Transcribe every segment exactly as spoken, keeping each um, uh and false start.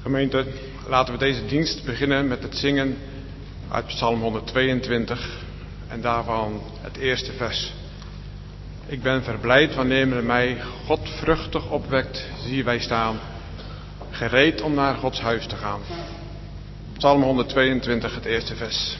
Gemeente, laten we deze dienst beginnen met het zingen uit Psalm honderdtweeëntwintig en daarvan het eerste vers. Ik ben verblijd wanneer men mij godvruchtig opwekt, zie wij staan, gereed om naar Gods huis te gaan. Psalm honderdtweeëntwintig, het eerste vers.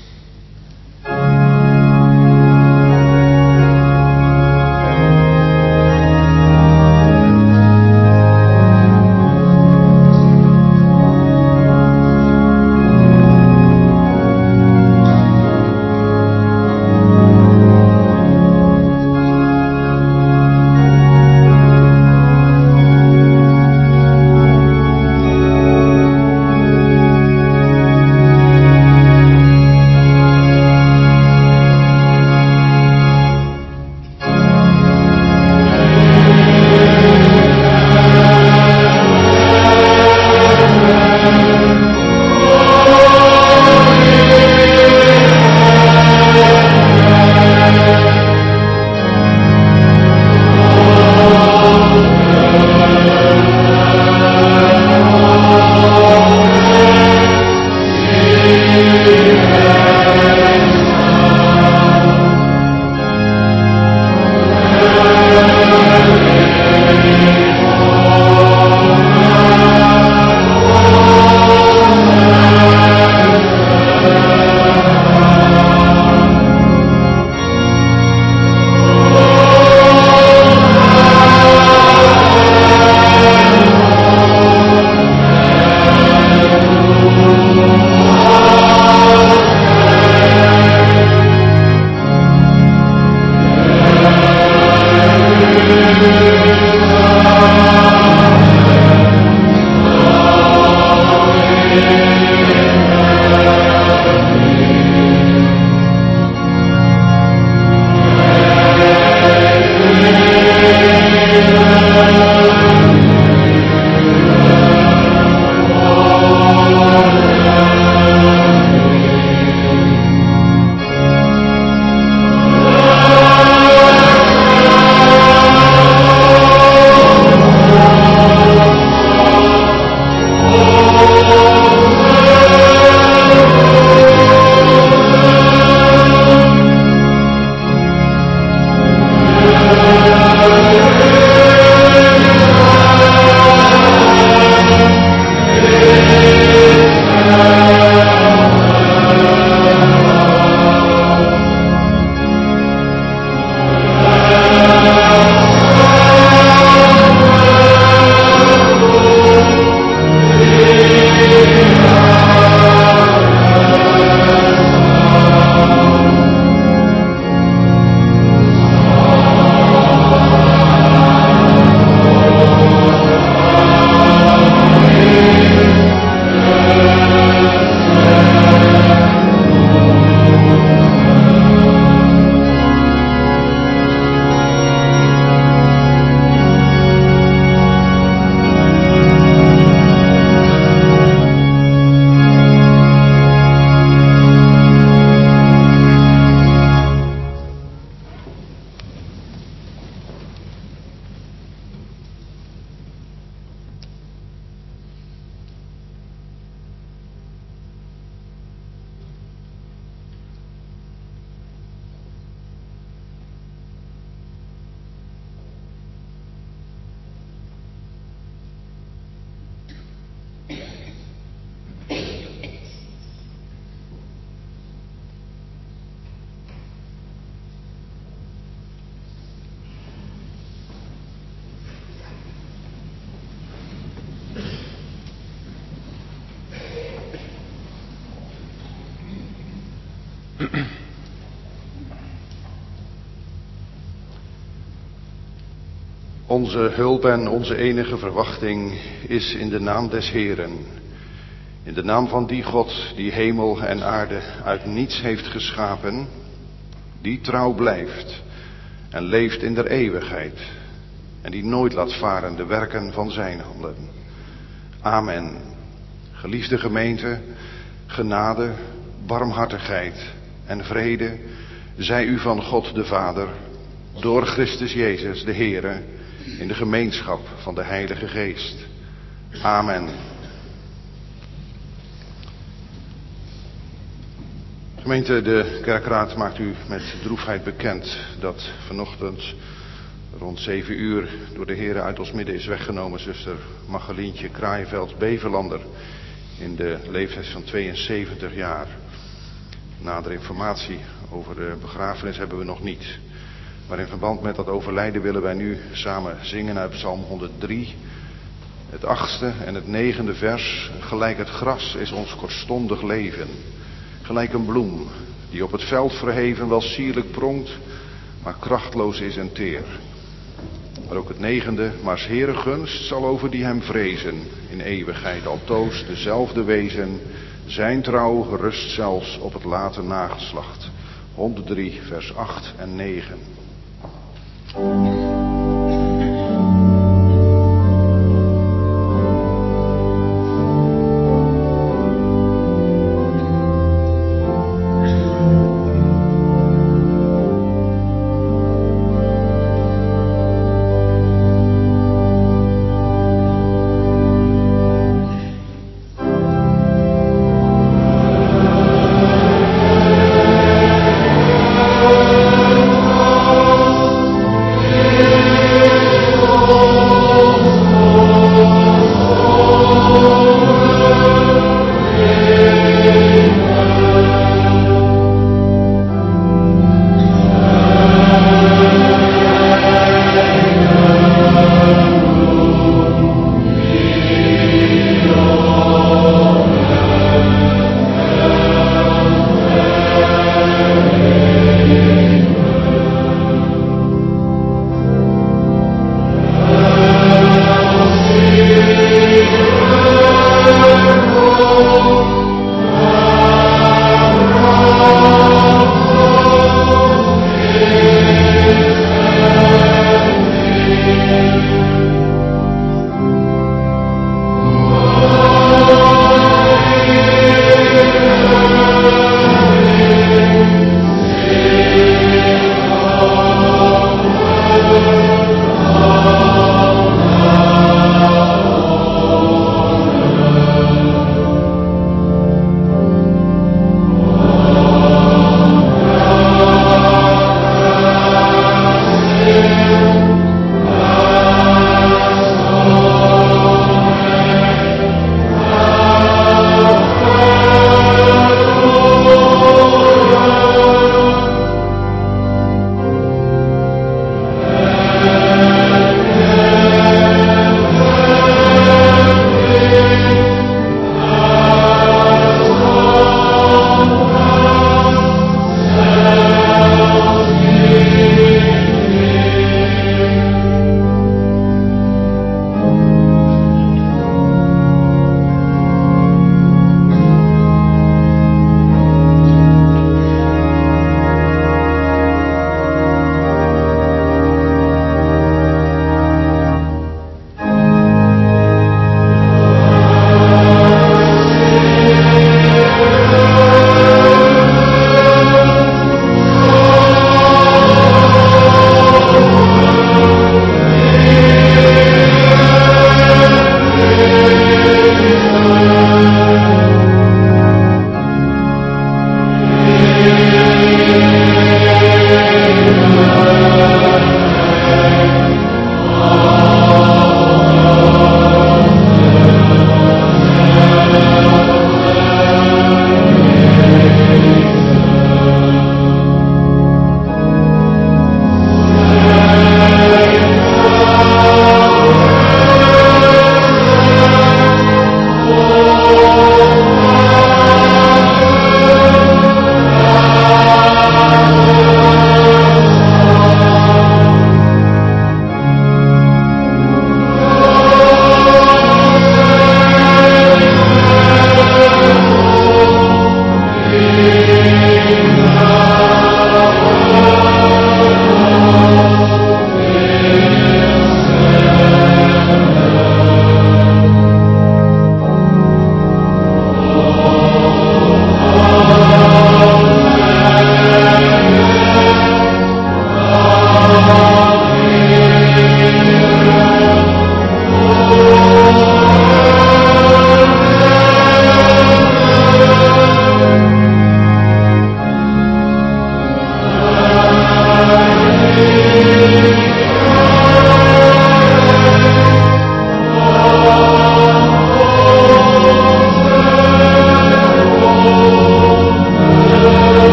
Onze hulp en onze enige verwachting is in de naam des Heeren. In de naam van die God die hemel en aarde uit niets heeft geschapen, die trouw blijft en leeft in der eeuwigheid en die nooit laat varen de werken van zijn handen. Amen. Geliefde gemeente, genade, barmhartigheid en vrede zij u van God de Vader, door Christus Jezus de Heere, in de gemeenschap van de Heilige Geest. Amen. Gemeente, de kerkraad maakt u met droefheid bekend dat vanochtend rond zeven uur door de heren uit ons midden is weggenomen zuster Magalientje Kraaienveld-Beverlander in de leeftijd van tweeënzeventig jaar. Nadere informatie over de begrafenis hebben we nog niet. Maar in verband met dat overlijden willen wij nu samen zingen uit Psalm honderddrie. Het achtste en het negende vers. Gelijk het gras is ons kortstondig leven. Gelijk een bloem die op het veld verheven wel sierlijk pronkt, maar krachtloos is en teer. Maar ook het negende, maar 's Heere gunst zal over die hem vrezen, in eeuwigheid altoos dezelfde wezen. Zijn trouw rust zelfs op het late nageslacht. honderddrie vers acht en negen. Amen.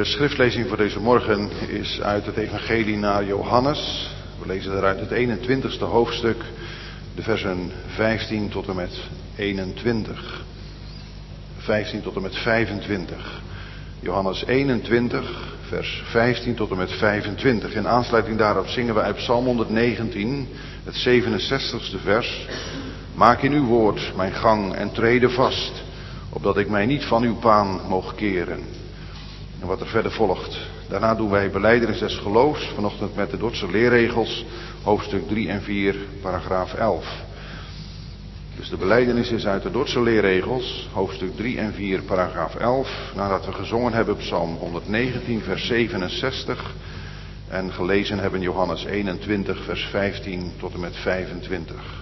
schriftlezing voor deze morgen is uit het Evangelie naar Johannes. We lezen daaruit het eenentwintigste hoofdstuk, de versen vijftien tot en met eenentwintig. vijftien tot en met vijfentwintig. Johannes eenentwintig, vers vijftien tot en met vijfentwintig. In aansluiting daarop zingen we uit Psalm honderdnegentien, het zevenenzestigste vers. Maak in uw woord mijn gang en trede vast, opdat ik mij niet van uw paan moog keren. En wat er verder volgt. Daarna doen wij belijdenis des geloofs, vanochtend met de Dordtse leerregels, hoofdstuk drie en vier, paragraaf elf. Dus de belijdenis is uit de Dordtse leerregels, hoofdstuk drie en vier, paragraaf elf. Nadat we gezongen hebben Psalm honderdnegentien, vers zevenenzestig. En gelezen hebben Johannes eenentwintig, vers vijftien tot en met vijfentwintig.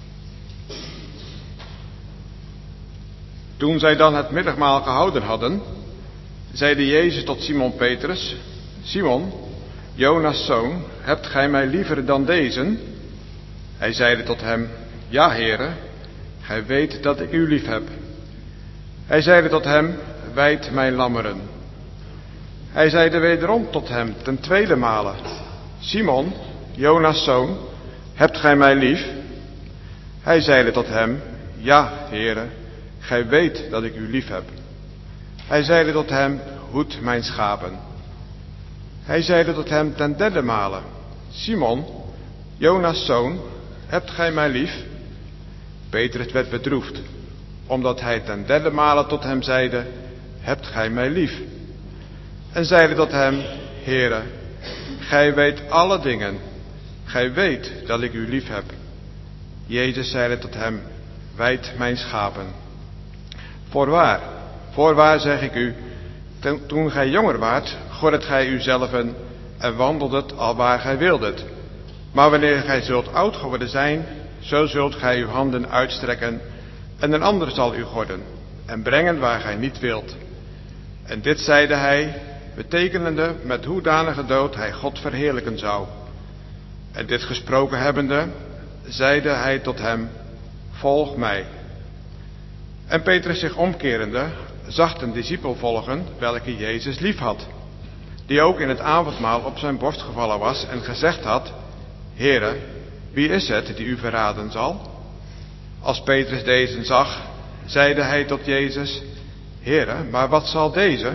Toen zij dan het middagmaal gehouden hadden, zeide Jezus tot Simon Petrus: Simon, Jonas' zoon, hebt gij mij liever dan deze? Hij zeide tot hem: Ja, Heere, gij weet dat ik u lief heb. Hij zeide tot hem: Wijd mijn lammeren. Hij zeide wederom tot hem ten tweede male: Simon, Jonas' zoon, hebt gij mij lief? Hij zeide tot hem: Ja, Heere, gij weet dat ik u lief heb. Hij zeide tot hem: Hoed mijn schapen. Hij zeide tot hem ten derde male: Simon, Jonas' zoon, hebt gij mij lief? Petrus werd bedroefd, omdat hij ten derde male tot hem zeide: Hebt gij mij lief? En zeide tot hem: Heere, gij weet alle dingen. Gij weet dat ik u lief heb. Jezus zeide tot hem: Wijd mijn schapen. Voorwaar, voorwaar zeg ik u, toen gij jonger waart, gordet gij uzelven en wandeldet alwaar gij wildet. Maar wanneer gij zult oud geworden zijn, zo zult gij uw handen uitstrekken en een ander zal u gorden en brengen waar gij niet wilt. En dit zeide hij, betekenende met hoedanige dood hij God verheerlijken zou. En dit gesproken hebbende, zeide hij tot hem: Volg mij. En Petrus zich omkerende, zag een discipel volgen, welke Jezus lief had, die ook in het avondmaal op zijn borst gevallen was en gezegd had: Heere, wie is het die u verraden zal? Als Petrus deze zag, zeide hij tot Jezus: Heere, maar wat zal deze?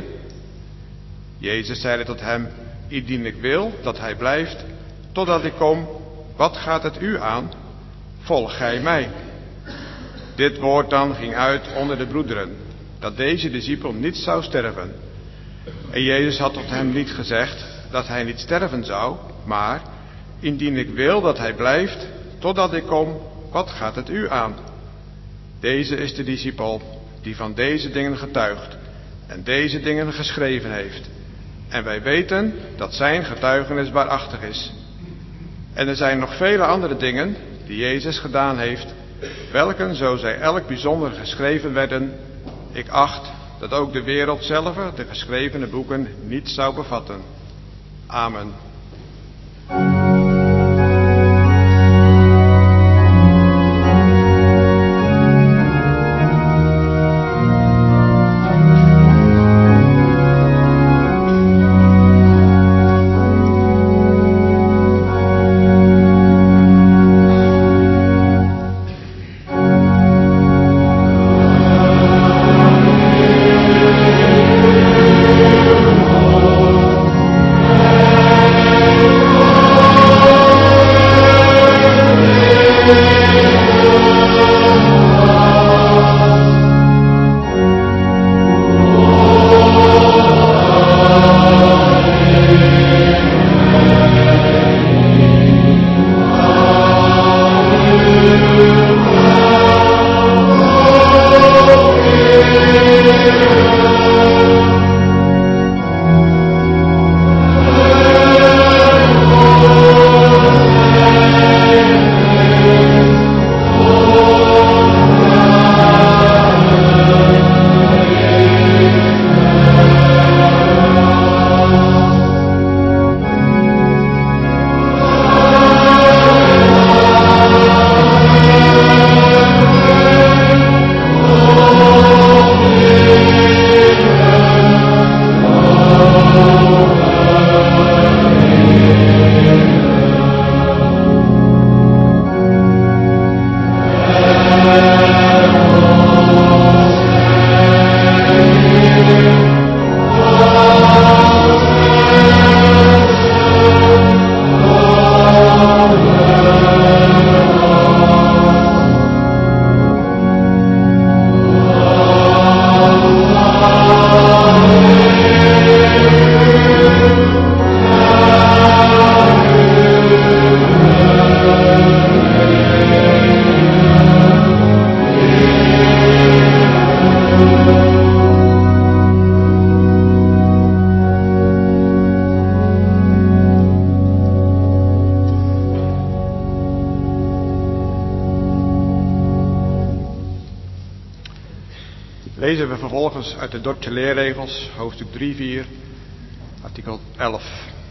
Jezus zeide tot hem: Indien ik wil dat hij blijft, totdat ik kom, wat gaat het u aan? Volg gij mij. Dit woord dan ging uit onder de broederen, dat deze discipel niet zou sterven. En Jezus had tot hem niet gezegd dat hij niet sterven zou, maar: Indien ik wil dat hij blijft, totdat ik kom, wat gaat het u aan? Deze is de discipel die van deze dingen getuigt en deze dingen geschreven heeft. En wij weten dat zijn getuigenis waarachtig is. En er zijn nog vele andere dingen die Jezus gedaan heeft, welken, zo zij elk bijzonder geschreven werden, ik acht dat ook de wereld zelf de geschrevene boeken niet zou bevatten. Amen. Lezen we vervolgens uit de Dordtse leerregels, hoofdstuk drie vier, artikel elf.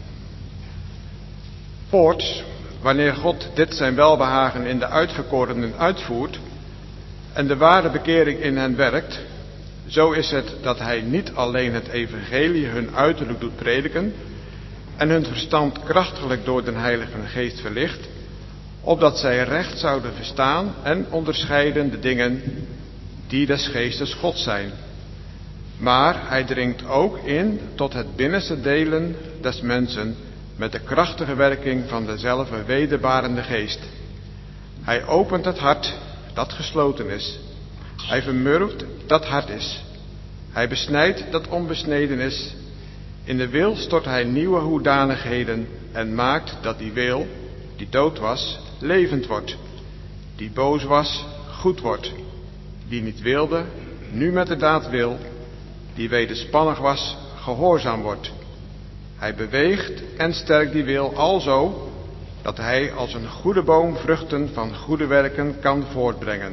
Voorts, wanneer God dit zijn welbehagen in de uitverkorenen uitvoert en de ware bekering in hen werkt, zo is het dat hij niet alleen het evangelie hun uiterlijk doet prediken en hun verstand krachtiglijk door den Heilige Geest verlicht, opdat zij recht zouden verstaan en onderscheiden de dingen die des Geestes God zijn. Maar hij dringt ook in tot het binnenste delen des mensen met de krachtige werking van dezelfde wederbarende Geest. Hij opent het hart dat gesloten is. Hij vermurwt dat hard is. Hij besnijdt dat onbesneden is. In de wil stort hij nieuwe hoedanigheden en maakt dat die wil, die dood was, levend wordt. Die boos was, goed wordt. Die niet wilde, nu met de daad wil. Die wederspannig was, gehoorzaam wordt. Hij beweegt en sterkt die wil alzo, dat hij als een goede boom vruchten van goede werken kan voortbrengen.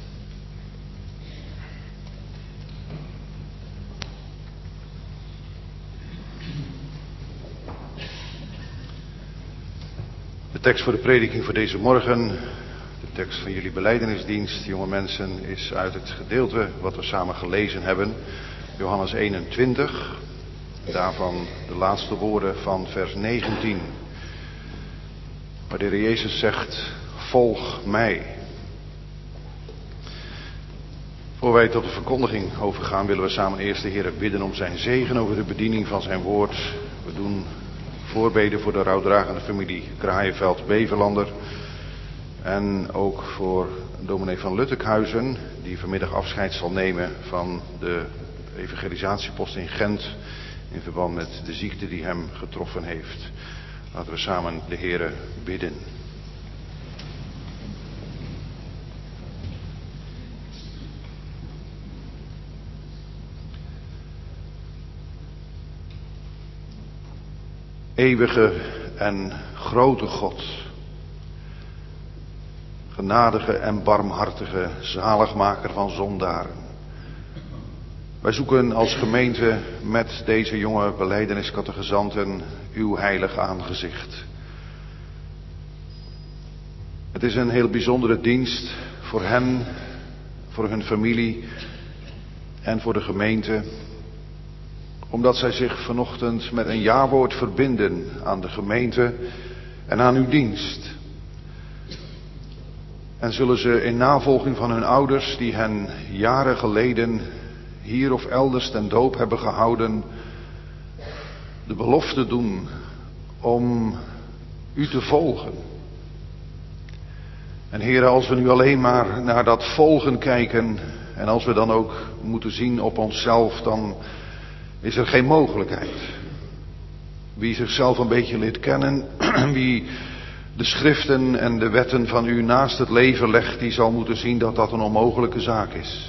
De tekst voor de prediking voor deze morgen, de tekst van jullie belijdenisdienst, jonge mensen, is uit het gedeelte wat we samen gelezen hebben, Johannes eenentwintig, daarvan de laatste woorden van vers negentien, waar de Heer Jezus zegt, volg mij. Voor wij tot de verkondiging overgaan, willen we samen eerst de Heer bidden om zijn zegen over de bediening van zijn woord. We doen voorbeden voor de rouwdragende familie Kraaienveld-Beverlander. En ook voor dominee van Luttekhuizen, die vanmiddag afscheid zal nemen van de evangelisatiepost in Gent in verband met de ziekte die hem getroffen heeft. Laten we samen de Heere bidden. Eeuwige en grote God, genadige en barmhartige zaligmaker van zondaren. Wij zoeken als gemeente met deze jonge belijdeniscatechisanten uw heilig aangezicht. Het is een heel bijzondere dienst voor hen, voor hun familie en voor de gemeente, omdat zij zich vanochtend met een ja-woord verbinden aan de gemeente en aan uw dienst. En zullen ze in navolging van hun ouders, die hen jaren geleden hier of elders ten doop hebben gehouden, de belofte doen om u te volgen. En Heere, als we nu alleen maar naar dat volgen kijken en als we dan ook moeten zien op onszelf, dan is er geen mogelijkheid. Wie zichzelf een beetje leert kennen, wie de schriften en de wetten van u naast het leven legt, die zal moeten zien dat dat een onmogelijke zaak is.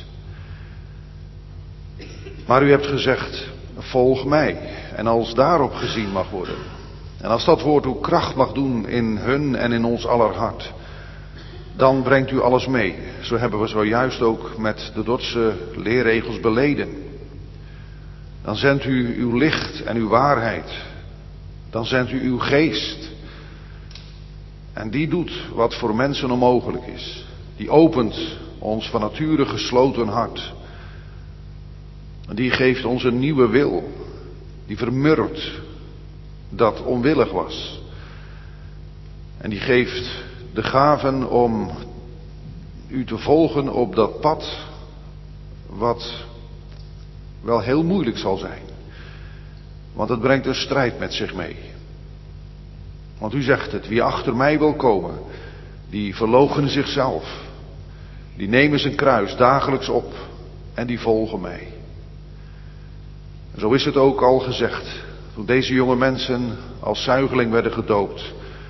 Maar u hebt gezegd, volg mij. En als daarop gezien mag worden, en als dat woord uw kracht mag doen in hun en in ons aller hart, dan brengt u alles mee. Zo hebben we zojuist ook met de Dordtse leerregels beleden. Dan zendt u uw licht en uw waarheid. Dan zendt u uw geest. En die doet wat voor mensen onmogelijk is. Die opent ons van nature gesloten hart. En die geeft ons een nieuwe wil. Die vermurwt dat onwillig was. En die geeft de gaven om u te volgen op dat pad wat wel heel moeilijk zal zijn. Want het brengt een strijd met zich mee. Want u zegt het, wie achter mij wil komen, die verloochenen zichzelf. Die nemen zijn kruis dagelijks op en die volgen mij. En zo is het ook al gezegd, toen deze jonge mensen als zuigeling werden gedoopt.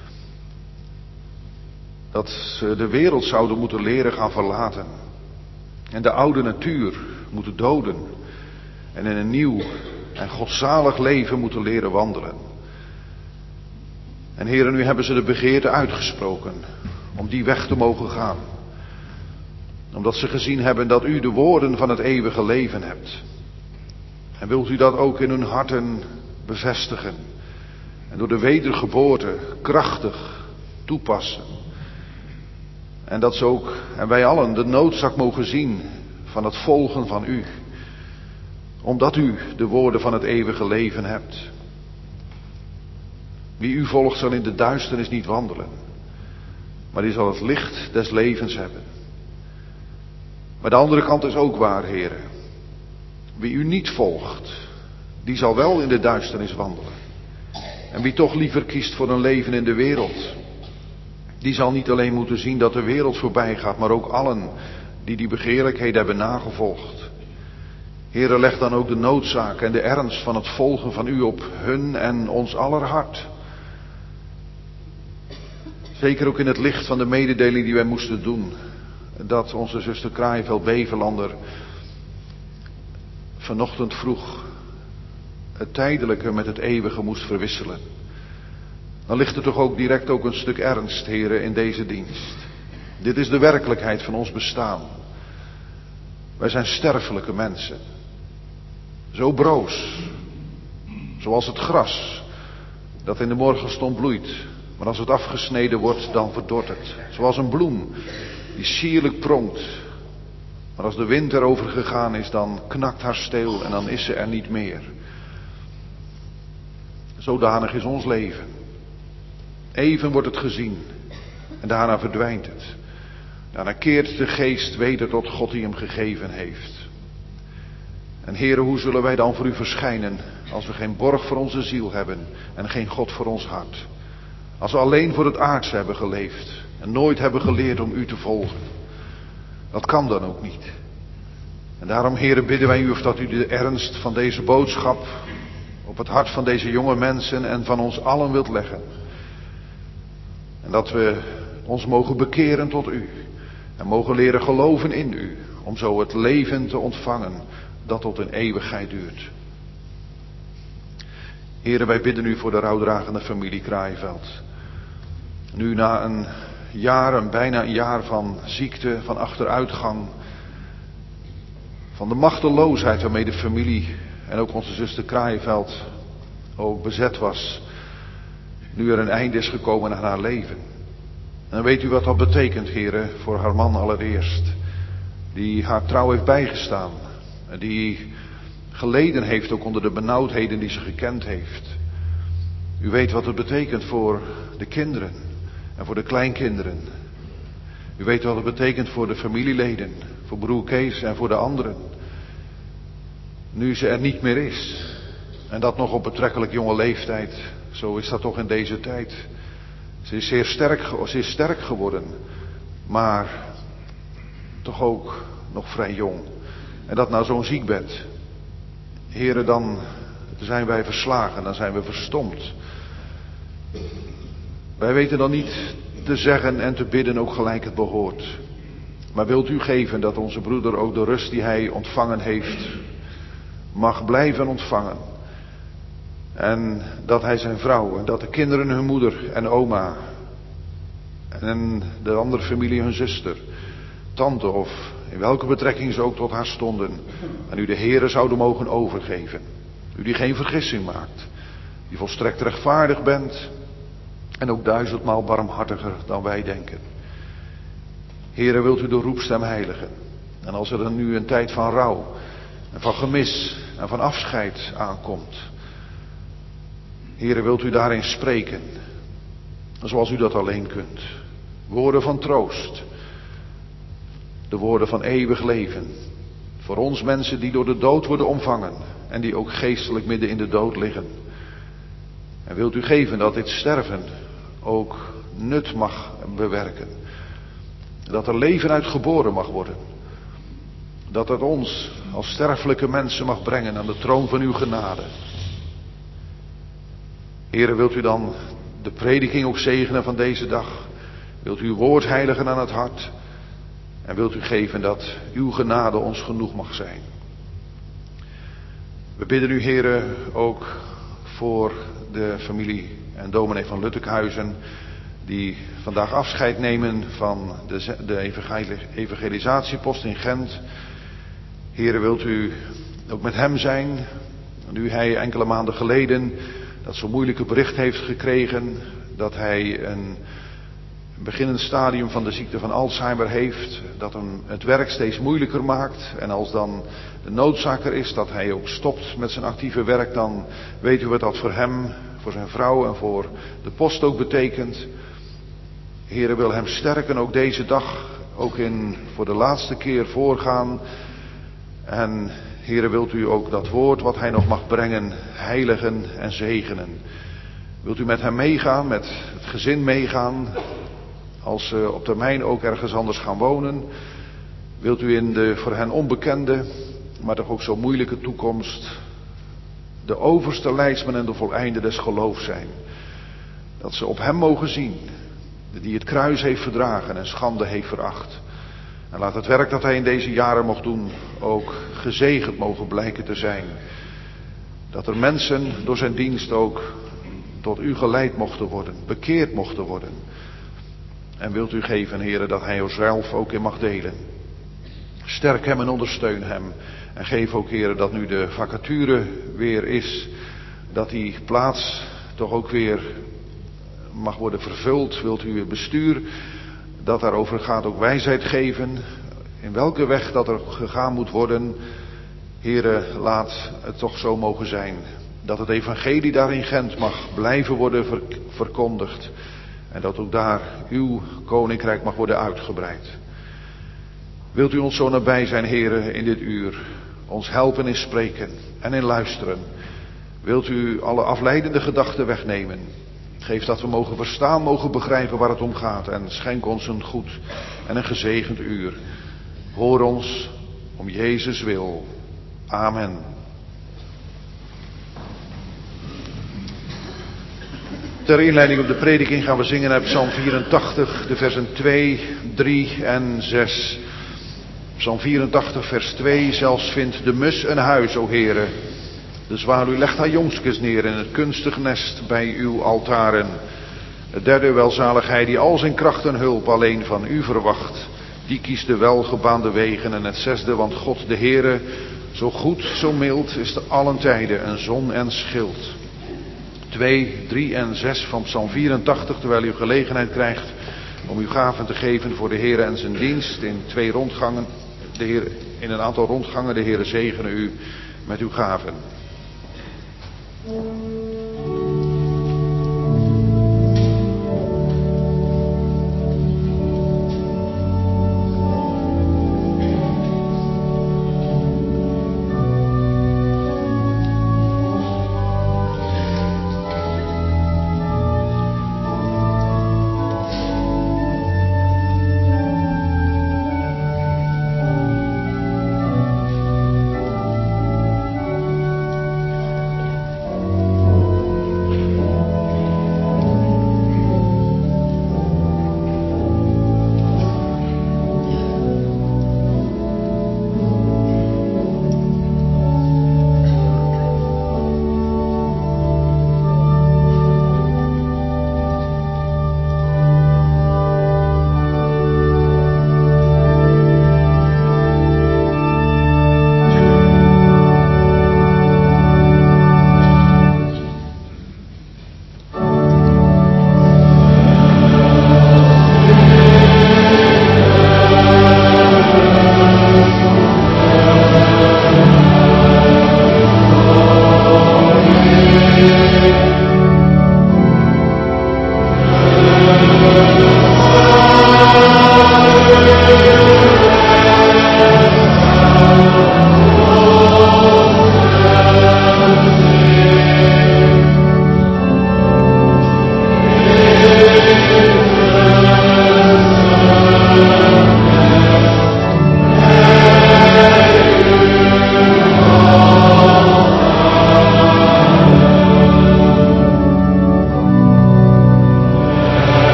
Dat ze de wereld zouden moeten leren gaan verlaten. En de oude natuur moeten doden. En in een nieuw en godzalig leven moeten leren wandelen. En Heere, nu hebben ze de begeerte uitgesproken om die weg te mogen gaan. Omdat ze gezien hebben dat u de woorden van het eeuwige leven hebt. En wilt u dat ook in hun harten bevestigen. En door de wedergeboorte krachtig toepassen. En dat ze ook, en wij allen, de noodzaak mogen zien van het volgen van u. Omdat u de woorden van het eeuwige leven hebt. Wie u volgt zal in de duisternis niet wandelen. Maar die zal het licht des levens hebben. Maar de andere kant is ook waar, heren. Wie u niet volgt, die zal wel in de duisternis wandelen. En wie toch liever kiest voor een leven in de wereld, die zal niet alleen moeten zien dat de wereld voorbij gaat, maar ook allen die die begeerlijkheden hebben nagevolgd. Heere, leg dan ook de noodzaak en de ernst van het volgen van u op hun en ons aller hart. Zeker ook in het licht van de mededeling die wij moesten doen, dat onze zuster Kraaienveld-Bevelander vanochtend vroeg het tijdelijke met het eeuwige moest verwisselen. Dan ligt er toch ook direct ook een stuk ernst, heren, in deze dienst. Dit is de werkelijkheid van ons bestaan. Wij zijn sterfelijke mensen. Zo broos. Zoals het gras dat in de morgenstond bloeit. Maar als het afgesneden wordt, dan verdort het. Zoals een bloem die sierlijk pronkt. Maar als de wind erover gegaan is, dan knakt haar steel en dan is ze er niet meer. Zodanig is ons leven. Even wordt het gezien en daarna verdwijnt het. Daarna keert de geest weder tot God die hem gegeven heeft. En Heere, hoe zullen wij dan voor u verschijnen als we geen borg voor onze ziel hebben en geen God voor ons hart? Als we alleen voor het aardse hebben geleefd en nooit hebben geleerd om u te volgen. Dat kan dan ook niet. En daarom, Heere, bidden wij u of dat u de ernst van deze boodschap op het hart van deze jonge mensen en van ons allen wilt leggen. En dat we ons mogen bekeren tot u. En mogen leren geloven in u. Om zo het leven te ontvangen dat tot een eeuwigheid duurt. Heere, wij bidden u voor de rouwdragende familie Kraaienveld. Nu na een jaar, een bijna een jaar van ziekte, van achteruitgang. Van de machteloosheid waarmee de familie en ook onze zuster Kraaienveld ook bezet was. Nu er een einde is gekomen aan haar leven. En weet u wat dat betekent, heren, voor haar man allereerst. Die haar trouw heeft bijgestaan. En die geleden heeft ook onder de benauwdheden die ze gekend heeft. U weet wat het betekent voor de kinderen en voor de kleinkinderen. U weet wat het betekent voor de familieleden, voor broer Kees en voor de anderen. Nu ze er niet meer is. En dat nog op betrekkelijk jonge leeftijd. Zo is dat toch in deze tijd. Ze is zeer sterk, ze is sterk geworden. Maar toch ook nog vrij jong. En dat nou zo'n ziekbed. Heren, dan zijn wij verslagen. Dan zijn we verstomd. Wij weten dan niet te zeggen en te bidden ook gelijk het behoort. Maar wilt u geven dat onze broeder ook de rust die hij ontvangen heeft mag blijven ontvangen. En dat hij zijn vrouw en dat de kinderen hun moeder en oma en de andere familie hun zuster, tante of in welke betrekking ze ook tot haar stonden, aan u de Heere zouden mogen overgeven. U die geen vergissing maakt, die volstrekt rechtvaardig bent en ook duizendmaal barmhartiger dan wij denken. Heere, wilt u de roepstem heiligen. En als er dan nu een tijd van rouw en van gemis en van afscheid aankomt. Heere, wilt u daarin spreken. Zoals u dat alleen kunt. Woorden van troost. de woorden van eeuwig leven. Voor ons mensen die door de dood worden omvangen en die ook geestelijk midden in de dood liggen. En wilt u geven dat dit sterven ook nut mag bewerken. Dat er leven uit geboren mag worden. Dat het ons als sterfelijke mensen mag brengen aan de troon van uw genade. Here, wilt u dan de prediking ook zegenen van deze dag? Wilt u uw woord heiligen aan het hart? En wilt u geven dat uw genade ons genoeg mag zijn? We bidden u, Here, ook voor de familie en dominee van Luttekhuizen, die vandaag afscheid nemen van de, de evangelisatiepost in Gent. Here, wilt u ook met hem zijn, nu hij enkele maanden geleden dat zo'n moeilijke bericht heeft gekregen, dat hij een beginnend stadium van de ziekte van Alzheimer heeft, dat hem het werk steeds moeilijker maakt. En als dan de noodzaak er is dat hij ook stopt met zijn actieve werk, dan weet u wat dat voor hem, voor zijn vrouw en voor de post ook betekent. Heere, wil hem sterken ook deze dag, ook in voor de laatste keer voorgaan. En Heere, wilt u ook dat woord wat hij nog mag brengen, heiligen en zegenen. Wilt u met hem meegaan, met het gezin meegaan, als ze op termijn ook ergens anders gaan wonen. Wilt u in de voor hen onbekende, maar toch ook zo moeilijke toekomst, de overste leidsman en de voleinde des geloofs zijn. Dat ze op hem mogen zien, die het kruis heeft verdragen en schande heeft veracht. En laat het werk dat hij in deze jaren mocht doen ook gezegend mogen blijken te zijn. Dat er mensen door zijn dienst ook tot u geleid mochten worden, bekeerd mochten worden. En wilt u geven, Heere, dat hij zelf ook in mag delen. Sterk hem en ondersteun hem. En geef ook, Heere, dat nu de vacature weer is, dat die plaats toch ook weer mag worden vervuld. Wilt u het bestuur dat daarover gaat ook wijsheid geven. In welke weg dat er gegaan moet worden. Heere, laat het toch zo mogen zijn. Dat het evangelie daar in Gent mag blijven worden verkondigd. En dat ook daar uw koninkrijk mag worden uitgebreid. Wilt u ons zo nabij zijn, Heere, in dit uur. Ons helpen in spreken en in luisteren. Wilt u alle afleidende gedachten wegnemen. Geef dat we mogen verstaan, mogen begrijpen waar het om gaat. En schenk ons een goed en een gezegend uur. Hoor ons om Jezus wil. Amen. Ter inleiding op de prediking gaan we zingen uit Psalm vierentachtig, de versen twee, drie en zes. Psalm vierentachtig, vers twee. Zelfs vindt de mus een huis, o Heere. De zwaluw legt haar jongskes neer in het kunstig nest bij uw altaren. Het derde, welzaligheid die al zijn kracht en hulp alleen van u verwacht. Die kiest de welgebaande wegen. En het zesde, want God de Heere, zo goed, zo mild, is te allen tijden een zon en schild. twee, drie en zes van Psalm vierentachtig, terwijl u gelegenheid krijgt om uw gaven te geven voor de Heere en zijn dienst in twee rondgangen. De Heer, in een aantal rondgangen, de Heere zegene u met uw gaven. Thank you.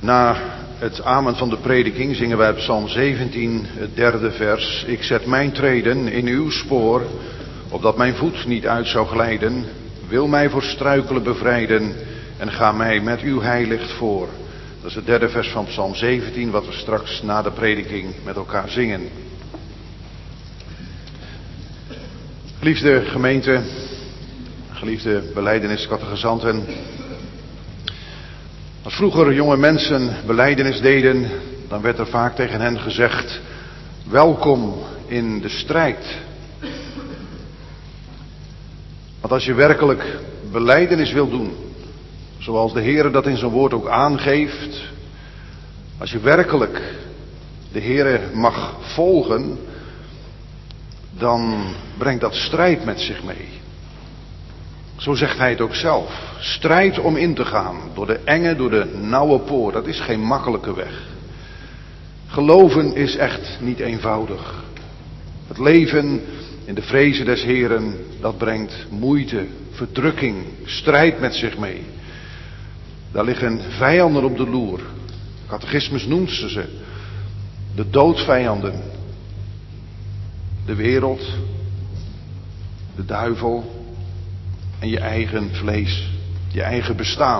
Na het amen van de prediking zingen wij Psalm zeventien, het derde vers. Ik zet mijn treden in uw spoor, opdat mijn voet niet uit zou glijden. Wil mij voor struikelen bevrijden en ga mij met uw heilicht voor. Dat is het derde vers van Psalm zeventien, wat we straks na de prediking met elkaar zingen. Geliefde gemeente, geliefde belijdeniscatechisanten. Als vroeger jonge mensen belijdenis deden, dan werd er vaak tegen hen gezegd: welkom in de strijd. Want als je werkelijk belijdenis wil doen, zoals de Heer dat in zijn woord ook aangeeft, als je werkelijk de Heer mag volgen, dan brengt dat strijd met zich mee. Zo zegt hij het ook zelf. Strijd om in te gaan door de enge, door de nauwe poort. Dat is geen makkelijke weg. Geloven is echt niet eenvoudig. Het leven in de vrezen des Heren, dat brengt moeite, verdrukking, strijd met zich mee. Daar liggen vijanden op de loer. De catechismus noemt ze ze. De doodsvijanden. De wereld, de duivel en je eigen vlees, je eigen bestaan.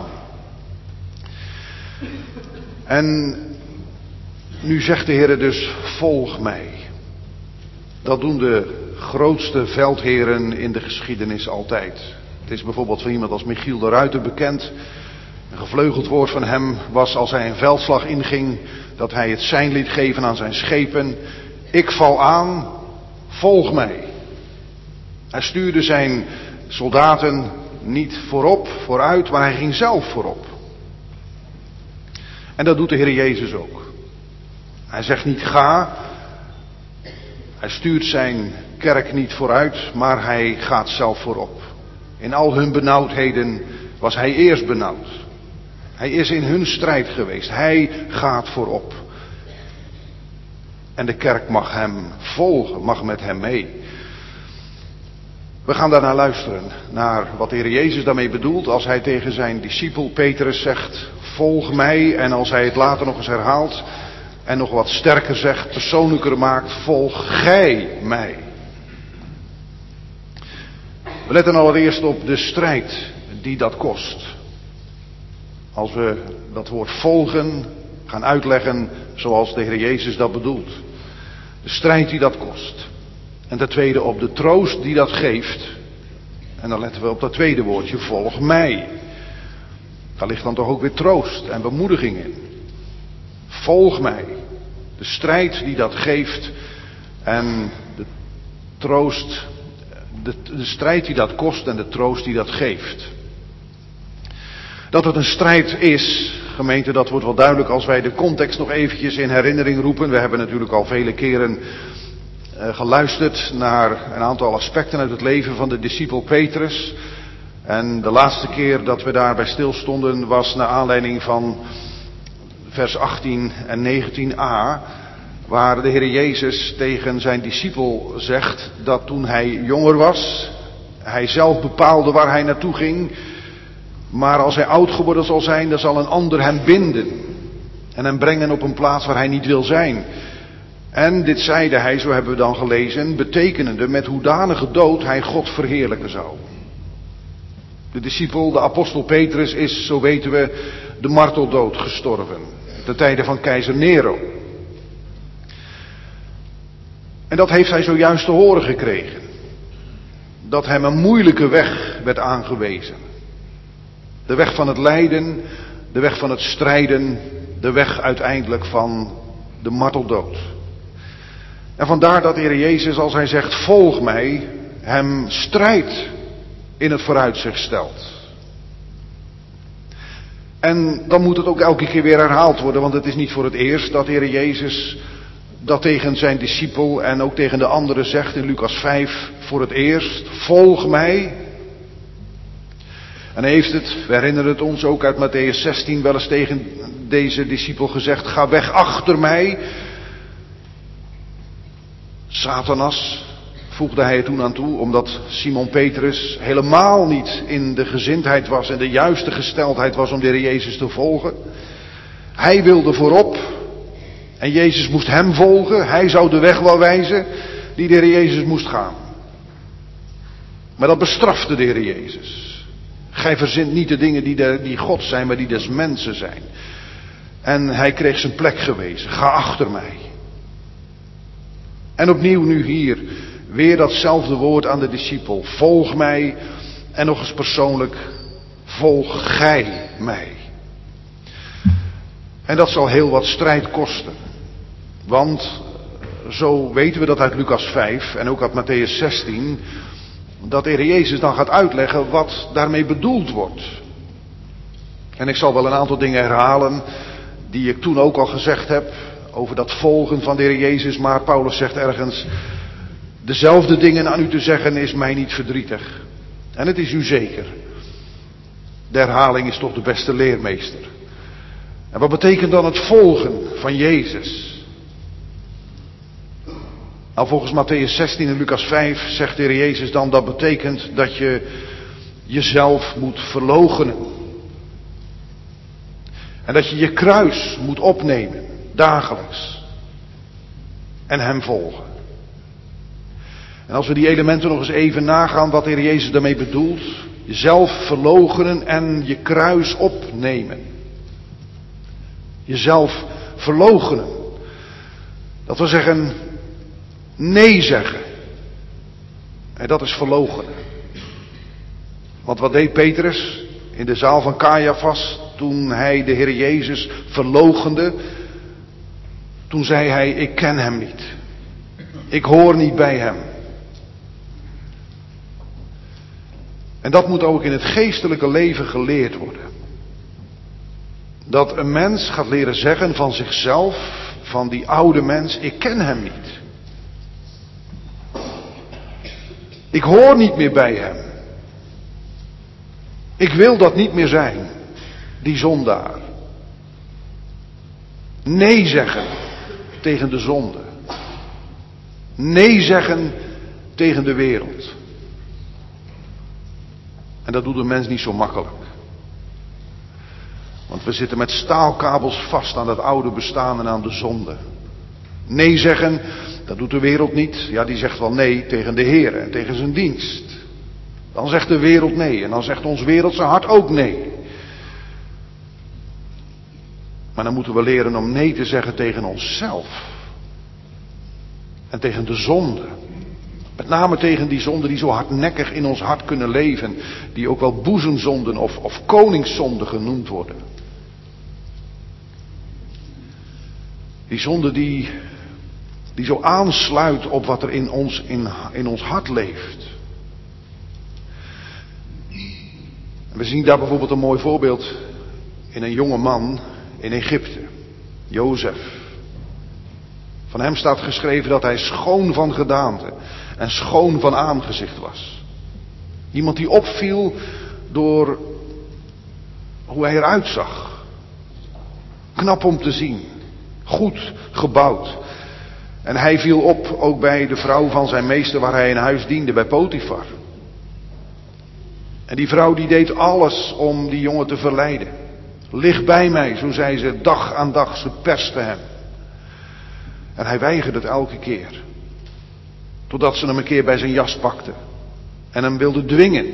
En nu zegt de Heer dus: volg mij. Dat doen de grootste veldheren in de geschiedenis altijd. Het is bijvoorbeeld van iemand als Michiel de Ruiter bekend. Een gevleugeld woord van hem was als hij een veldslag inging, dat hij het sein liet geven aan zijn schepen: ik val aan, volg mij. Hij stuurde zijn soldaten niet voorop, vooruit, maar hij ging zelf voorop. En dat doet de Heer Jezus ook. Hij zegt niet ga. Hij stuurt zijn kerk niet vooruit, maar hij gaat zelf voorop. In al hun benauwdheden was hij eerst benauwd. Hij is in hun strijd geweest. Hij gaat voorop. En de kerk mag hem volgen, mag met hem mee. We gaan daarnaar luisteren, naar wat de Heer Jezus daarmee bedoelt als hij tegen zijn discipel Petrus zegt: volg mij. En als hij het later nog eens herhaalt en nog wat sterker zegt, persoonlijker maakt: volg gij mij. We letten allereerst op de strijd die dat kost. Als we dat woord volgen gaan uitleggen zoals de Heer Jezus dat bedoelt. De strijd die dat kost. En ten tweede op de troost die dat geeft. En dan letten we op dat tweede woordje: volg mij. Daar ligt dan toch ook weer troost en bemoediging in. Volg mij. De strijd die dat geeft. En de troost. De, de strijd die dat kost en de troost die dat geeft. Dat het een strijd is, gemeente, dat wordt wel duidelijk als wij de context nog eventjes in herinnering roepen. We hebben natuurlijk al vele keren uh, geluisterd naar een aantal aspecten uit het leven van de discipel Petrus. En de laatste keer dat we daarbij stilstonden was naar aanleiding van vers achttien en negentien a. Waar de Heer Jezus tegen zijn discipel zegt dat toen hij jonger was, hij zelf bepaalde waar hij naartoe ging. Maar als hij oud geworden zal zijn, dan zal een ander hem binden. En hem brengen op een plaats waar hij niet wil zijn. En dit zeide hij, zo hebben we dan gelezen, betekenende met hoedanige dood hij God verheerlijken zou. De discipel, de apostel Petrus, is, zo weten we, de marteldood gestorven. Ten tijde van keizer Nero. En dat heeft hij zojuist te horen gekregen. Dat hem een moeilijke weg werd aangewezen. De weg van het lijden, de weg van het strijden, de weg uiteindelijk van de marteldood. En vandaar dat de Heer Jezus, als hij zegt volg mij, hem strijd in het vooruitzicht stelt. En dan moet het ook elke keer weer herhaald worden, want het is niet voor het eerst dat de Heer Jezus dat tegen zijn discipel en ook tegen de anderen zegt in Lucas vijf voor het eerst: volg mij. En hij heeft het, we herinneren het ons ook uit Matthäus zestien, wel eens tegen deze discipel gezegd: ga weg achter mij. Satanas, voegde hij er toen aan toe, omdat Simon Petrus helemaal niet in de gezindheid was en de juiste gesteldheid was om de Heer Jezus te volgen. Hij wilde voorop en Jezus moest hem volgen. Hij zou de weg wel wijzen die de Heer Jezus moest gaan. Maar dat bestrafte de Heer Jezus. Gij verzint niet de dingen die, de, die God zijn, maar die des mensen zijn. En hij kreeg zijn plek gewezen. Ga achter mij. En opnieuw nu hier weer datzelfde woord aan de discipel. Volg mij. En nog eens persoonlijk. Volg gij mij. En dat zal heel wat strijd kosten. Want zo weten we dat uit Lucas vijf en ook uit Matthäus zestien. Dat de Heer Jezus dan gaat uitleggen wat daarmee bedoeld wordt. En ik zal wel een aantal dingen herhalen die ik toen ook al gezegd heb over dat volgen van de Heer Jezus. Maar Paulus zegt ergens, dezelfde dingen aan u te zeggen is mij niet verdrietig. En het is u zeker. De herhaling is toch de beste leermeester. En wat betekent dan het volgen van Jezus? Nou, volgens Matthäus zestien en Lucas vijf zegt de Heer Jezus dan, dat betekent dat je jezelf moet verloochenen. En dat je je kruis moet opnemen, dagelijks. En hem volgen. En als we die elementen nog eens even nagaan wat de Heer Jezus daarmee bedoelt. Jezelf verloochenen en je kruis opnemen. Jezelf verloochenen. Dat wil zeggen, nee zeggen. En dat is verloochenen. Want wat deed Petrus in de zaal van Caiaphas toen hij de Heer Jezus verloochende? Toen zei hij, ik ken hem niet. Ik hoor niet bij hem. En dat moet ook in het geestelijke leven geleerd worden. Dat een mens gaat leren zeggen van zichzelf, van die oude mens, ik ken hem niet. Ik hoor niet meer bij hem. Ik wil dat niet meer zijn, die zondaar. Nee zeggen tegen de zonde. Nee zeggen tegen de wereld. En dat doet een mens niet zo makkelijk. Want we zitten met staalkabels vast aan dat oude bestaan en aan de zonde. Nee zeggen, dat doet de wereld niet. Ja, die zegt wel nee tegen de Heer en tegen zijn dienst. Dan zegt de wereld nee en dan zegt ons wereldse hart ook nee. Maar dan moeten we leren om nee te zeggen tegen onszelf. En tegen de zonde. Met name tegen die zonden die zo hardnekkig in ons hart kunnen leven. Die ook wel boezemzonden of, of koningszonden genoemd worden. Die zonde die, die zo aansluit op wat er in ons, in, in ons hart leeft. En we zien daar bijvoorbeeld een mooi voorbeeld in een jonge man in Egypte. Jozef. Van hem staat geschreven dat hij schoon van gedaante en schoon van aangezicht was. Iemand die opviel door hoe hij eruit zag. Knap om te zien. Goed gebouwd. En hij viel op ook bij de vrouw van zijn meester waar hij in huis diende, bij Potifar. En die vrouw die deed alles om die jongen te verleiden. Lig bij mij, zo zei ze dag aan dag, ze perste hem. En hij weigerde het elke keer. Totdat ze hem een keer bij zijn jas pakte. En hem wilde dwingen.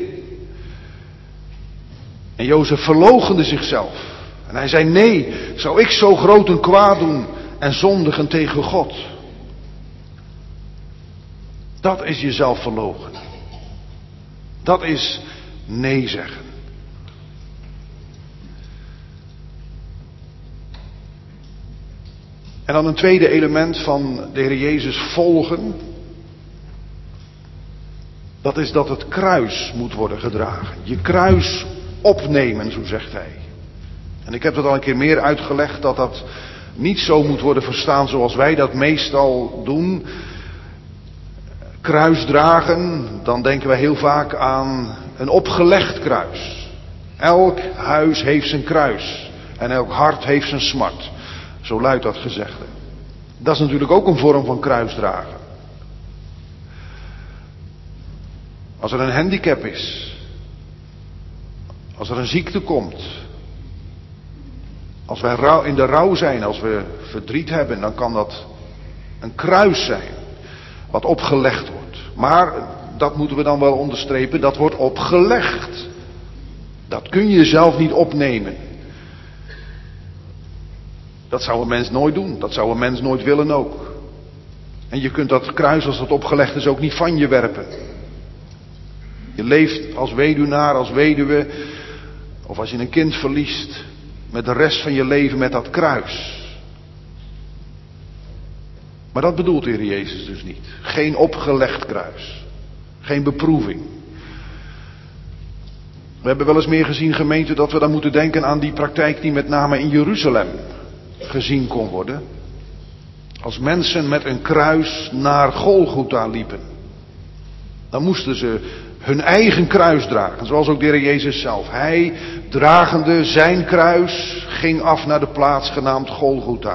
En Jozef verloochende zichzelf. En hij zei, nee, zou ik zo groot een kwaad doen en zondigen tegen God? Dat is jezelf verloochenen. Dat is nee zeggen. En dan een tweede element van de Heer Jezus volgen. Dat is dat het kruis moet worden gedragen. Je kruis opnemen, zo zegt hij. En ik heb dat al een keer meer uitgelegd, dat dat niet zo moet worden verstaan zoals wij dat meestal doen. Kruis dragen, dan denken wij heel vaak aan een opgelegd kruis. Elk huis heeft zijn kruis. En elk hart heeft zijn smart. Zo luidt dat gezegde. Dat is natuurlijk ook een vorm van kruisdragen. Als er een handicap is. Als er een ziekte komt. Als wij rouw, in de rouw zijn, als we verdriet hebben, dan kan dat een kruis zijn. Wat opgelegd wordt. Maar, dat moeten we dan wel onderstrepen, dat wordt opgelegd. Dat kun je zelf niet opnemen. Dat zou een mens nooit doen. Dat zou een mens nooit willen ook. En je kunt dat kruis, als dat opgelegd is, ook niet van je werpen. Je leeft als weduwnaar, als weduwe, of als je een kind verliest, met de rest van je leven met dat kruis. Maar dat bedoelt de Heer Jezus dus niet. Geen opgelegd kruis. Geen beproeving. We hebben wel eens meer gezien, gemeente, dat we dan moeten denken aan die praktijk die met name in Jeruzalem gezien kon worden. Als mensen met een kruis naar Golgotha liepen, dan moesten ze hun eigen kruis dragen, zoals ook de Heer Jezus zelf. Hij, dragende zijn kruis, ging af naar de plaats genaamd Golgotha.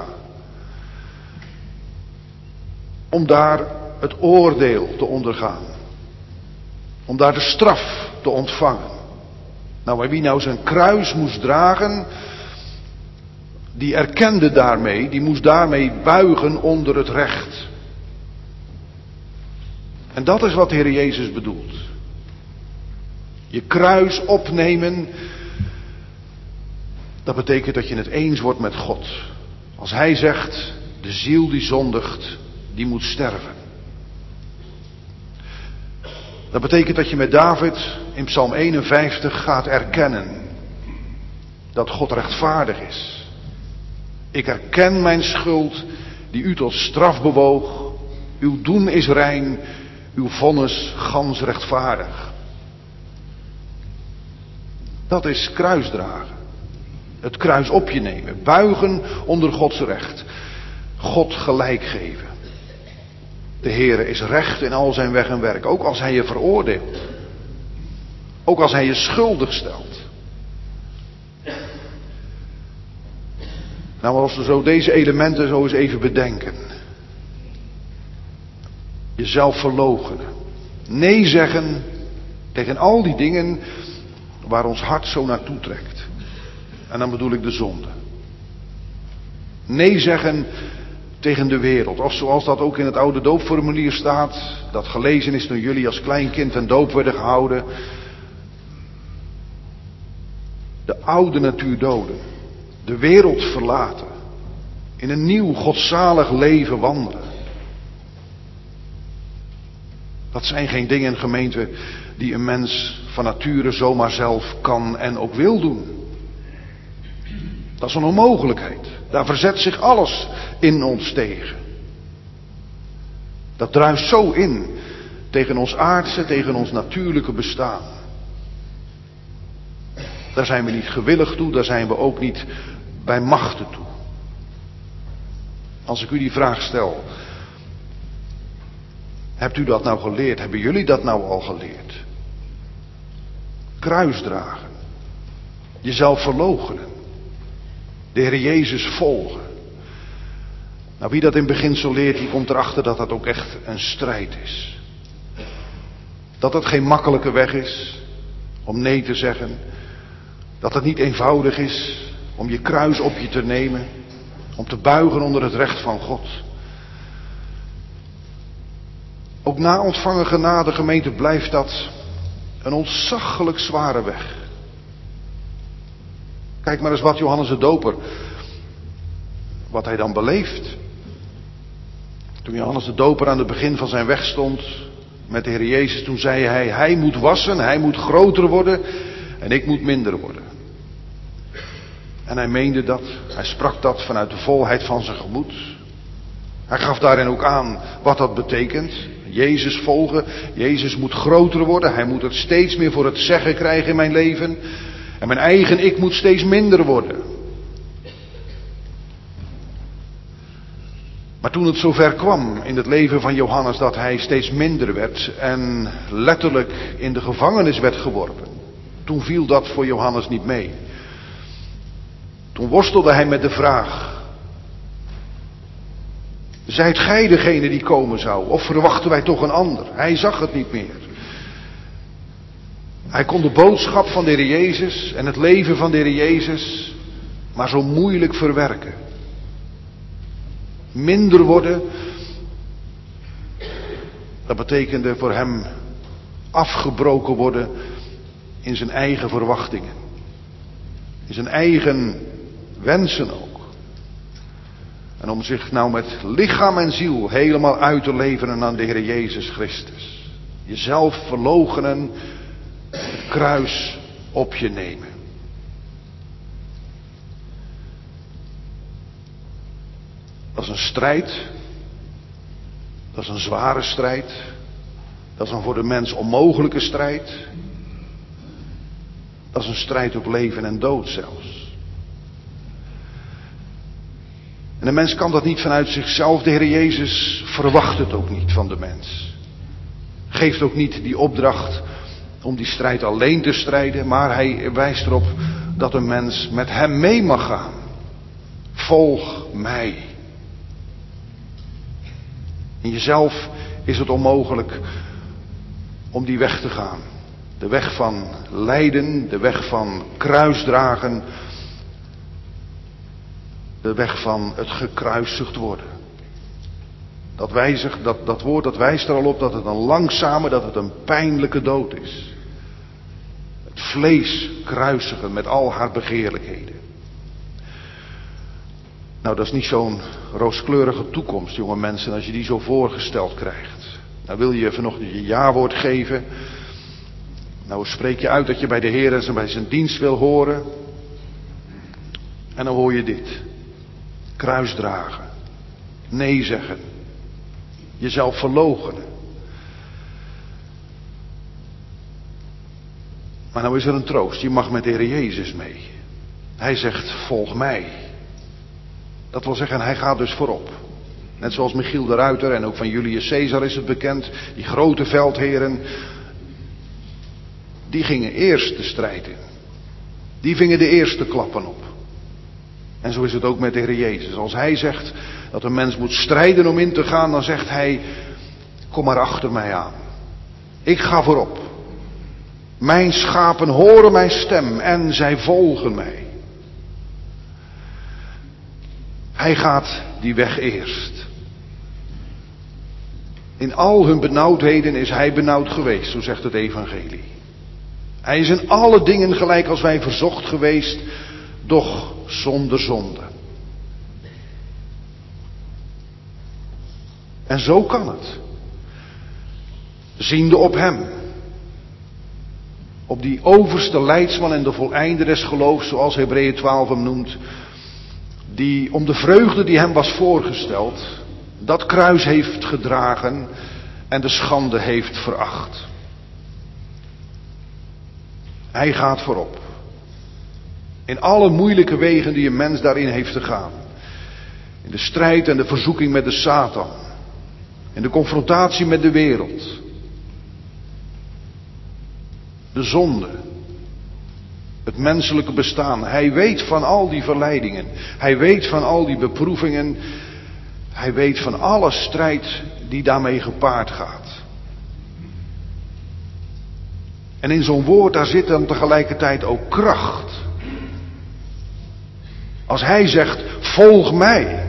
Om daar het oordeel te ondergaan. Om daar de straf te ontvangen. Nou, en wie nou zijn kruis moest dragen, die erkende daarmee, die moest daarmee buigen onder het recht. En dat is wat de Heer Jezus bedoelt. Je kruis opnemen, dat betekent dat je het eens wordt met God. Als Hij zegt, de ziel die zondigt, die moet sterven. Dat betekent dat je met David in Psalm eenenvijftig gaat erkennen dat God rechtvaardig is. Ik erken mijn schuld die u tot straf bewoog. Uw doen is rein, uw vonnis gans rechtvaardig. Dat is kruisdragen. Het kruis op je nemen. Buigen onder Gods recht. God gelijk geven. De Heere is recht in al zijn weg en werk. Ook als Hij je veroordeelt. Ook als Hij je schuldig stelt. Nou, als we zo deze elementen zo eens even bedenken. Jezelf verloochenen. Nee zeggen tegen al die dingen waar ons hart zo naartoe trekt. En dan bedoel ik de zonde. Nee zeggen tegen de wereld. Of zoals dat ook in het oude doopformulier staat. Dat gelezen is toen jullie als klein kind ten doop werden gehouden. De oude natuur doden. De wereld verlaten. In een nieuw godzalig leven wandelen. Dat zijn geen dingen, gemeente, die een mens van nature zomaar zelf kan en ook wil doen. Dat is een onmogelijkheid. Daar verzet zich alles in ons tegen. Dat druist zo in tegen ons aardse, tegen ons natuurlijke bestaan. Daar zijn we niet gewillig toe, daar zijn we ook niet bij machten toe. Als ik u die vraag stel, hebt u dat nou geleerd? Hebben jullie dat nou al geleerd? Kruisdragen. Jezelf verloochenen. De Heer Jezus volgen. Nou, wie dat in beginsel leert, die komt erachter dat dat ook echt een strijd is. Dat het geen makkelijke weg is om nee te zeggen. Dat het niet eenvoudig is om je kruis op je te nemen. Om te buigen onder het recht van God. Ook na ontvangen genade, gemeente, blijft dat een ontzaglijk zware weg. Kijk maar eens wat Johannes de Doper, wat hij dan beleeft. Toen Johannes de Doper aan het begin van zijn weg stond met de Heer Jezus, toen zei hij, hij moet wassen, hij moet groter worden en ik moet minder worden. En hij meende dat, hij sprak dat vanuit de volheid van zijn gemoed. Hij gaf daarin ook aan wat dat betekent. Jezus volgen, Jezus moet groter worden, hij moet het steeds meer voor het zeggen krijgen in mijn leven. En mijn eigen ik moet steeds minder worden. Maar toen het zover kwam in het leven van Johannes dat hij steeds minder werd en letterlijk in de gevangenis werd geworpen, toen viel dat voor Johannes niet mee. Toen worstelde hij met de vraag, zijt gij degene die komen zou, of verwachten wij toch een ander? Hij zag het niet meer. Hij kon de boodschap van de Heer Jezus en het leven van de Heer Jezus maar zo moeilijk verwerken. Minder worden, dat betekende voor hem afgebroken worden in zijn eigen verwachtingen. In zijn eigen wensen ook. En om zich nou met lichaam en ziel helemaal uit te leveren aan de Heer Jezus Christus. Jezelf verloochenen, het kruis op je nemen. Dat is een strijd. Dat is een zware strijd. Dat is een voor de mens onmogelijke strijd. Dat is een strijd op leven en dood zelfs. En de mens kan dat niet vanuit zichzelf. De Heer Jezus verwacht het ook niet van de mens. Geeft ook niet die opdracht om die strijd alleen te strijden. Maar hij wijst erop dat een mens met hem mee mag gaan. Volg mij. In jezelf is het onmogelijk om die weg te gaan. De weg van lijden, de weg van kruisdragen. De weg van het gekruisigd worden. Dat, wijzigt, dat, dat woord dat wijst er al op dat het een langzame, dat het een pijnlijke dood is. Het vlees kruisigen met al haar begeerlijkheden. Nou, dat is niet zo'n rooskleurige toekomst, jonge mensen, als je die zo voorgesteld krijgt. Nou wil je vanochtend je jawoord geven. Nou spreek je uit dat je bij de Heer en bij zijn dienst wil horen. En dan hoor je dit. Kruisdragen. Nee zeggen. Jezelf verloochenen. Maar nou is er een troost. Je mag met de Heer Jezus mee. Hij zegt, volg mij. Dat wil zeggen, hij gaat dus voorop. Net zoals Michiel de Ruiter en ook van Julius Caesar is het bekend. Die grote veldheren. Die gingen eerst de strijd in. Die vingen de eerste klappen op. En zo is het ook met de Heer Jezus. Als hij zegt dat een mens moet strijden om in te gaan, dan zegt hij, kom maar achter mij aan. Ik ga voorop. Mijn schapen horen mijn stem en zij volgen mij. Hij gaat die weg eerst. In al hun benauwdheden is hij benauwd geweest, zo zegt het evangelie. Hij is in alle dingen gelijk als wij verzocht geweest, doch zonder zonde. En zo kan het. Ziende op hem. Op die overste leidsman en de voleinder des geloofs, zoals Hebreeën twaalf hem noemt. Die om de vreugde die hem was voorgesteld, dat kruis heeft gedragen en de schande heeft veracht. Hij gaat voorop. In alle moeilijke wegen die een mens daarin heeft te gaan. In de strijd en de verzoeking met de Satan. In de confrontatie met de wereld. De zonde. Het menselijke bestaan. Hij weet van al die verleidingen. Hij weet van al die beproevingen. Hij weet van alle strijd die daarmee gepaard gaat. En in zo'n woord daar zit dan tegelijkertijd ook kracht. Als hij zegt, volg mij.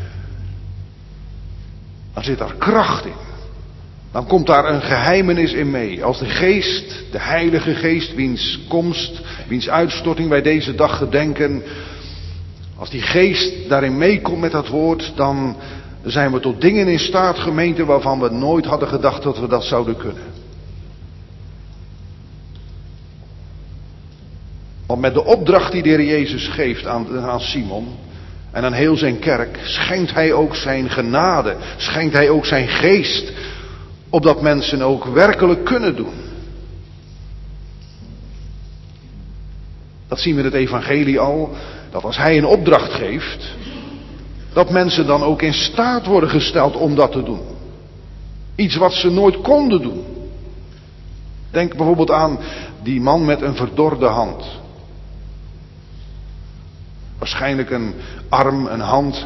Dan zit daar kracht in. Dan komt daar een geheimenis in mee. Als de geest, de heilige geest, wiens komst, wiens uitstorting wij deze dag gedenken. Als die geest daarin meekomt met dat woord, dan zijn we tot dingen in staat, gemeente, waarvan we nooit hadden gedacht dat we dat zouden kunnen. Want met de opdracht die de Heer Jezus geeft aan, aan Simon en aan heel zijn kerk, schenkt hij ook zijn genade, schenkt hij ook zijn geest, opdat mensen ook werkelijk kunnen doen. Dat zien we in het evangelie al, dat als hij een opdracht geeft, dat mensen dan ook in staat worden gesteld om dat te doen. Iets wat ze nooit konden doen. Denk bijvoorbeeld aan die man met een verdorde hand. Waarschijnlijk een arm, een hand,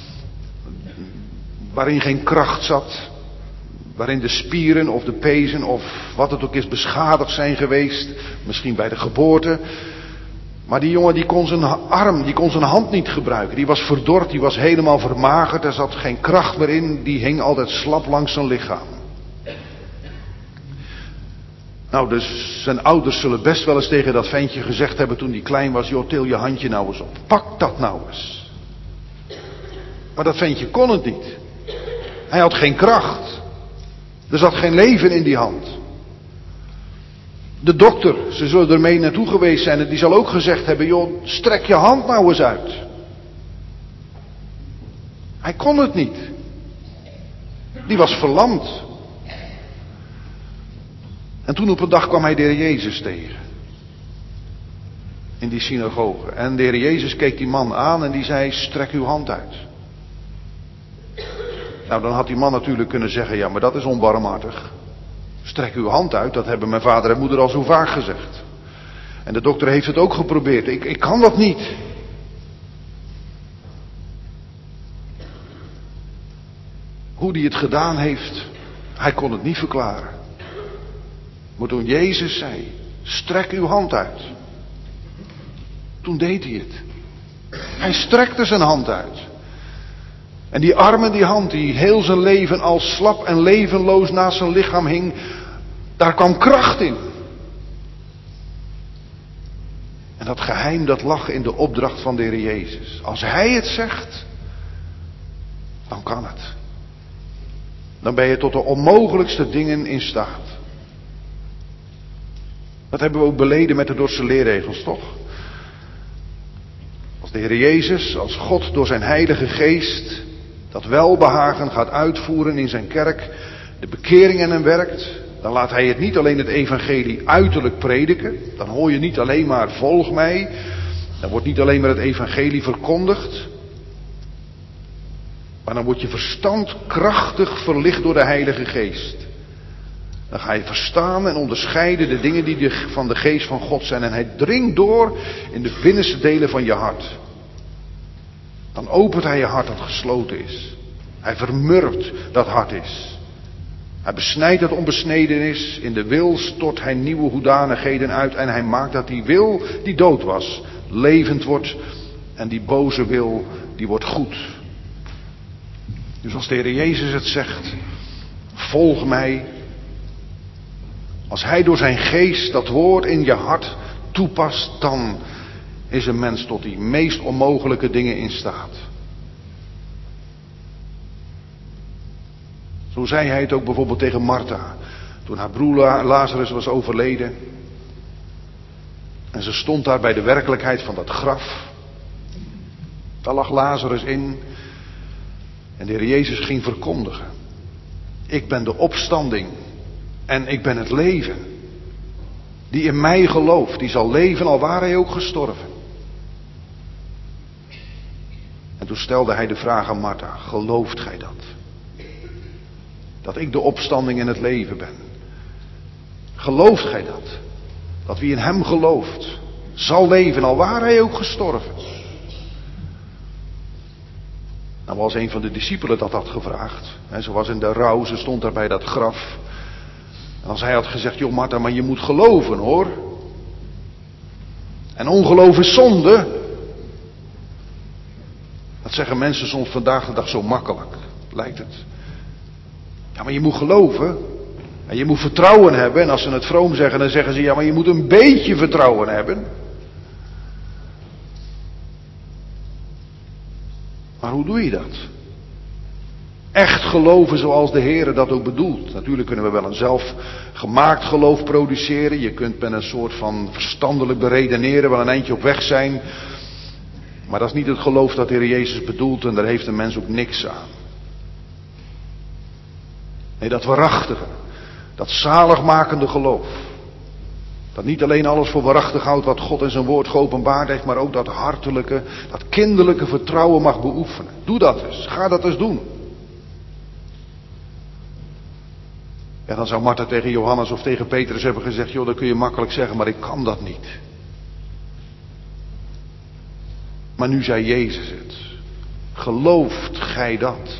waarin geen kracht zat. Waarin de spieren of de pezen of wat het ook is beschadigd zijn geweest. Misschien bij de geboorte. Maar die jongen die kon zijn arm, die kon zijn hand niet gebruiken. Die was verdord, die was helemaal vermagerd. Er zat geen kracht meer in. Die hing altijd slap langs zijn lichaam. Nou, dus zijn ouders zullen best wel eens tegen dat ventje gezegd hebben toen hij klein was: joh, til je handje nou eens op. Pak dat nou eens. Maar dat ventje kon het niet. Hij had geen kracht. Er zat geen leven in die hand. De dokter, ze zullen ermee naartoe geweest zijn en die zal ook gezegd hebben: joh, strek je hand nou eens uit. Hij kon het niet. Die was verlamd. En toen op een dag kwam hij de Heer Jezus tegen. In die synagoge. En de Heer Jezus keek die man aan en die zei: strek uw hand uit. Nou, dan had die man natuurlijk kunnen zeggen: ja, maar dat is onbarmhartig. Strek uw hand uit, dat hebben mijn vader en moeder al zo vaak gezegd. En de dokter heeft het ook geprobeerd. Ik, ik kan dat niet. Hoe hij het gedaan heeft, hij kon het niet verklaren. Maar toen Jezus zei: strek uw hand uit. Toen deed hij het. Hij strekte zijn hand uit. En die arm en die hand die heel zijn leven al slap en levenloos naast zijn lichaam hing, daar kwam kracht in. En dat geheim dat lag in de opdracht van de Heer Jezus. Als Hij het zegt, dan kan het. Dan ben je tot de onmogelijkste dingen in staat. Dat hebben we ook beleden met de Dordtse leerregels, toch? Als de Heer Jezus, als God door zijn Heilige Geest dat welbehagen gaat uitvoeren in zijn kerk, de bekering in hem werkt, dan laat hij het niet alleen het evangelie uiterlijk prediken. Dan hoor je niet alleen maar volg mij. Dan wordt niet alleen maar het evangelie verkondigd. Maar dan wordt je verstand krachtig verlicht door de Heilige Geest. Dan ga je verstaan en onderscheiden de dingen die van de Geest van God zijn. En hij dringt door in de binnenste delen van je hart. Dan opent hij je hart dat gesloten is. Hij vermurwt dat hart is. Hij besnijdt dat onbesneden is. In de wil stort hij nieuwe hoedanigheden uit. En hij maakt dat die wil die dood was, levend wordt. En die boze wil, die wordt goed. Dus als de Heer Jezus het zegt: volg mij. Als hij door zijn geest dat woord in je hart toepast, dan is een mens tot die meest onmogelijke dingen in staat. Zo zei hij het ook bijvoorbeeld tegen Martha, toen haar broer Lazarus was overleden. En ze stond daar bij de werkelijkheid van dat graf. Daar lag Lazarus in. En de Heer Jezus ging verkondigen: ik ben de opstanding en ik ben het leven. Die in mij gelooft, die zal leven al ware hij ook gestorven. En toen stelde hij de vraag aan Martha: gelooft gij dat? Dat ik de opstanding en het leven ben. Gelooft gij dat? Dat wie in hem gelooft, zal leven al ware hij ook gestorven. Nou was een van de discipelen dat had gevraagd. En ze was in de rouw, ze stond daar bij dat graf. En als hij had gezegd: joh Martha, maar je moet geloven hoor. En ongeloof is zonde. Dat zeggen mensen soms vandaag de dag zo makkelijk, lijkt het. Ja, maar je moet geloven. En je moet vertrouwen hebben. En als ze het vroom zeggen, dan zeggen ze: ja, maar je moet een beetje vertrouwen hebben. Maar hoe doe je dat? Echt geloven zoals de Heer dat ook bedoelt. Natuurlijk kunnen we wel een zelfgemaakt geloof produceren. Je kunt met een soort van verstandelijk beredeneren wel een eindje op weg zijn. Maar dat is niet het geloof dat de Heer Jezus bedoelt, en daar heeft een mens ook niks aan. Nee, dat waarachtige, dat zaligmakende geloof. Dat niet alleen alles voor waarachtig houdt wat God in zijn woord geopenbaard heeft, maar ook dat hartelijke, dat kinderlijke vertrouwen mag beoefenen. Doe dat eens, ga dat eens doen. Ja, dan zou Martha tegen Johannes of tegen Petrus hebben gezegd: joh, dat kun je makkelijk zeggen, maar ik kan dat niet. Maar nu zei Jezus het. Gelooft gij dat?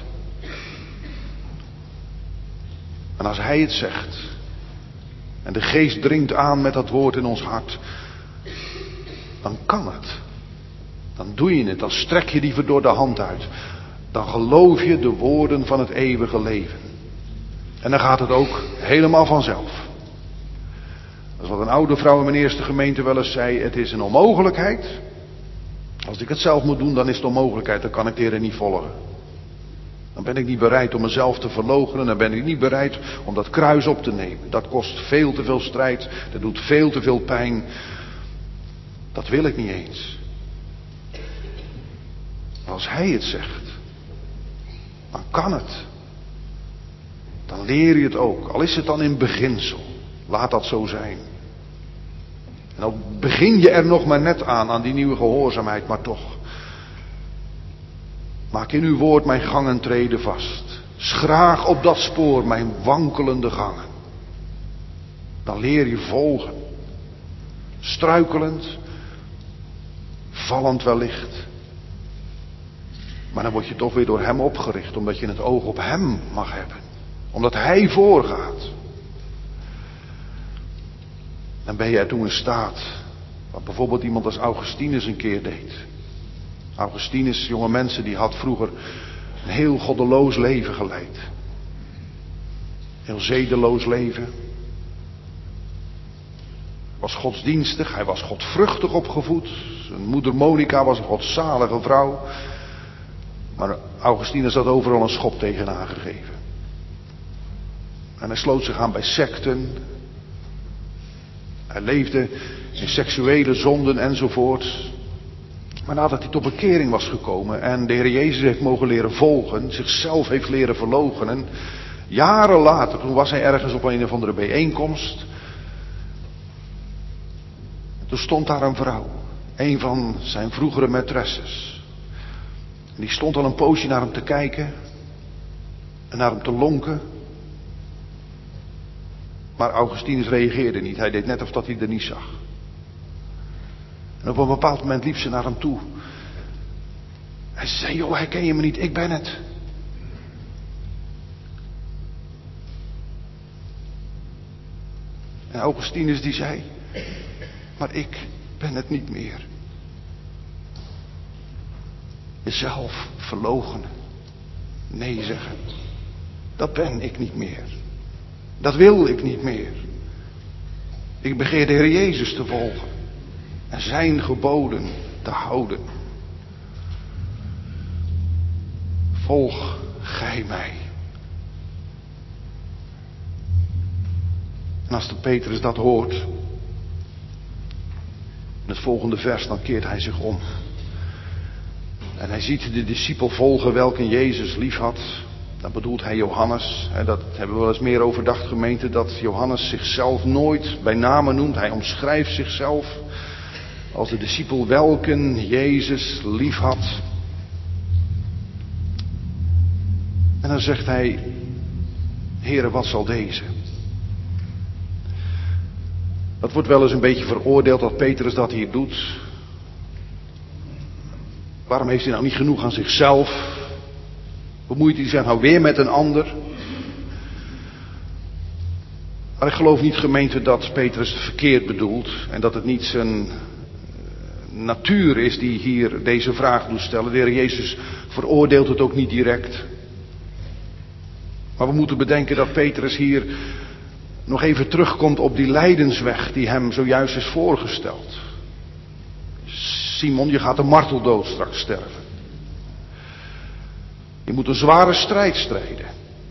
En als hij het zegt, en de geest dringt aan met dat woord in ons hart, dan kan het. Dan doe je het, dan strek je die door de hand uit. Dan geloof je de woorden van het eeuwige leven. En dan gaat het ook helemaal vanzelf. Dat is wat een oude vrouw in mijn eerste gemeente wel eens zei. Het is een onmogelijkheid. Als ik het zelf moet doen, dan is het onmogelijkheid. Dan kan ik de Heer niet volgen. Dan ben ik niet bereid om mezelf te verloochenen. Dan ben ik niet bereid om dat kruis op te nemen. Dat kost veel te veel strijd. Dat doet veel te veel pijn. Dat wil ik niet eens. Maar als Hij het zegt, dan kan het. Dan leer je het ook. Al is het dan in beginsel. Laat dat zo zijn. En dan begin je er nog maar net aan, aan die nieuwe gehoorzaamheid, maar toch. Maak in uw woord mijn gangen treden vast. Schraag op dat spoor mijn wankelende gangen. Dan leer je volgen. Struikelend. Vallend wellicht. Maar dan word je toch weer door Hem opgericht, omdat je het oog op Hem mag hebben. Omdat Hij voorgaat. Dan ben je ertoe in staat. Wat bijvoorbeeld iemand als Augustinus een keer deed. Augustinus, jonge mensen, die had vroeger een heel goddeloos leven geleid. Heel zedeloos leven. Was godsdienstig, hij was godvruchtig opgevoed. Zijn moeder Monica was een godzalige vrouw. Maar Augustinus had overal een schop tegenaan gegeven. En hij sloot zich aan bij secten. Hij leefde in seksuele zonden enzovoort. Maar nadat hij tot bekering was gekomen en de Heer Jezus heeft mogen leren volgen, zichzelf heeft leren verloochenen, jaren later, toen was hij ergens op een of andere bijeenkomst. En toen stond daar een vrouw, een van zijn vroegere maîtresses. En die stond al een poosje naar hem te kijken en naar hem te lonken. Maar Augustinus reageerde niet. Hij deed net of dat hij er niet zag. En op een bepaald moment liep ze naar hem toe. Hij zei, joh, herken je me niet? Ik ben het. En Augustinus die zei, maar ik ben het niet meer. Jezelf verloochenen. Nee zeggen. Dat ben ik niet meer. Dat wil ik niet meer. Ik begeer de Heer Jezus te volgen. En zijn geboden te houden. Volg gij mij. En als de Petrus dat hoort. In het volgende vers dan keert hij zich om. En hij ziet de discipel volgen welke Jezus lief had. Dan bedoelt hij Johannes. Dat hebben we wel eens meer overdacht, gemeente. Dat Johannes zichzelf nooit bij name noemt. Hij omschrijft zichzelf als de discipel welken Jezus lief had. En dan zegt hij, Heere, wat zal deze? Dat wordt wel eens een beetje veroordeeld dat Petrus dat hier doet. Waarom heeft hij nou niet genoeg aan zichzelf? Bemoeit hij zich nou weer met een ander? Maar ik geloof niet, gemeente, dat Petrus het verkeerd bedoelt. En dat het niet zijn natuur is die hier deze vraag doet stellen. De Heer Jezus veroordeelt het ook niet direct. Maar we moeten bedenken dat Petrus hier nog even terugkomt op die lijdensweg die hem zojuist is voorgesteld. Simon, je gaat de marteldood straks sterven. Je moet een zware strijd strijden.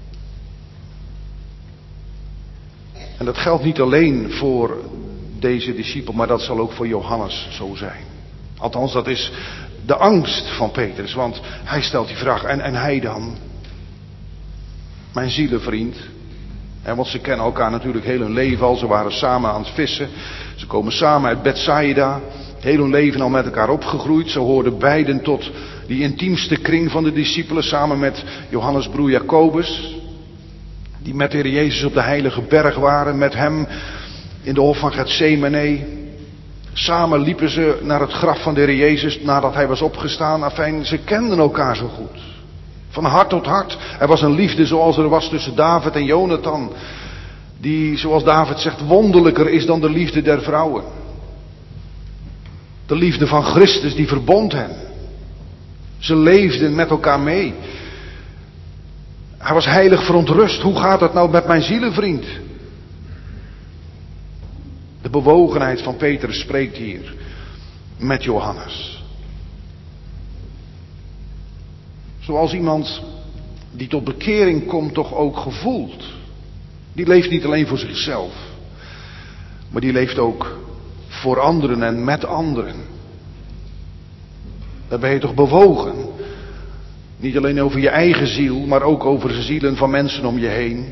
En dat geldt niet alleen voor deze discipel, maar dat zal ook voor Johannes zo zijn. Althans, dat is de angst van Petrus, want hij stelt die vraag, en, en hij dan? Mijn zielenvriend. En want ze kennen elkaar natuurlijk heel hun leven al, ze waren samen aan het vissen. Ze komen samen uit Bethsaida, heel hun leven al met elkaar opgegroeid. Ze hoorden beiden tot die intiemste kring van de discipelen, samen met Johannes' broer Jacobus. Die met de Heer Jezus op de heilige berg waren, met hem in de hof van Getsemane. Samen liepen ze naar het graf van de Heer Jezus nadat hij was opgestaan. Afijn, ze kenden elkaar zo goed. Van hart tot hart. Er was een liefde zoals er was tussen David en Jonathan. Die, zoals David zegt, wonderlijker is dan de liefde der vrouwen. De liefde van Christus die verbond hen. Ze leefden met elkaar mee. Hij was heilig verontrust. Hoe gaat het nou met mijn zielenvriend? De bewogenheid van Petrus spreekt hier met Johannes. Zoals iemand die tot bekering komt toch ook gevoelt. Die leeft niet alleen voor zichzelf. Maar die leeft ook voor anderen en met anderen. Daar ben je toch bewogen. Niet alleen over je eigen ziel, maar ook over de zielen van mensen om je heen.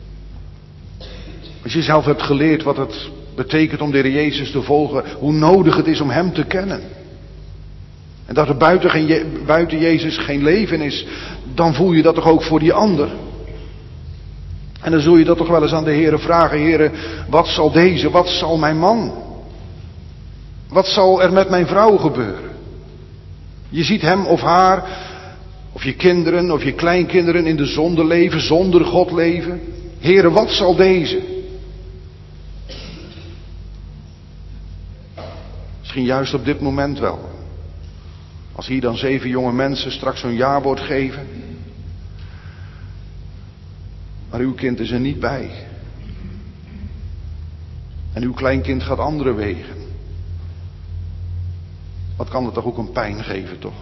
Als je zelf hebt geleerd wat het betekent om de Heer Jezus te volgen, hoe nodig het is om Hem te kennen. En dat er buiten, geen, buiten Jezus geen leven is, dan voel je dat toch ook voor die ander. En dan zul je dat toch wel eens aan de Heere vragen, Heere, wat zal deze, wat zal mijn man? Wat zal er met mijn vrouw gebeuren? Je ziet hem of haar, of je kinderen, of je kleinkinderen in de zonde leven, zonder God leven. Heere, wat zal deze? Misschien juist op dit moment wel. Als hier dan zeven jonge mensen straks zo'n jawoord geven. Maar uw kind is er niet bij. En uw kleinkind gaat andere wegen. Wat kan het toch ook een pijn geven, toch?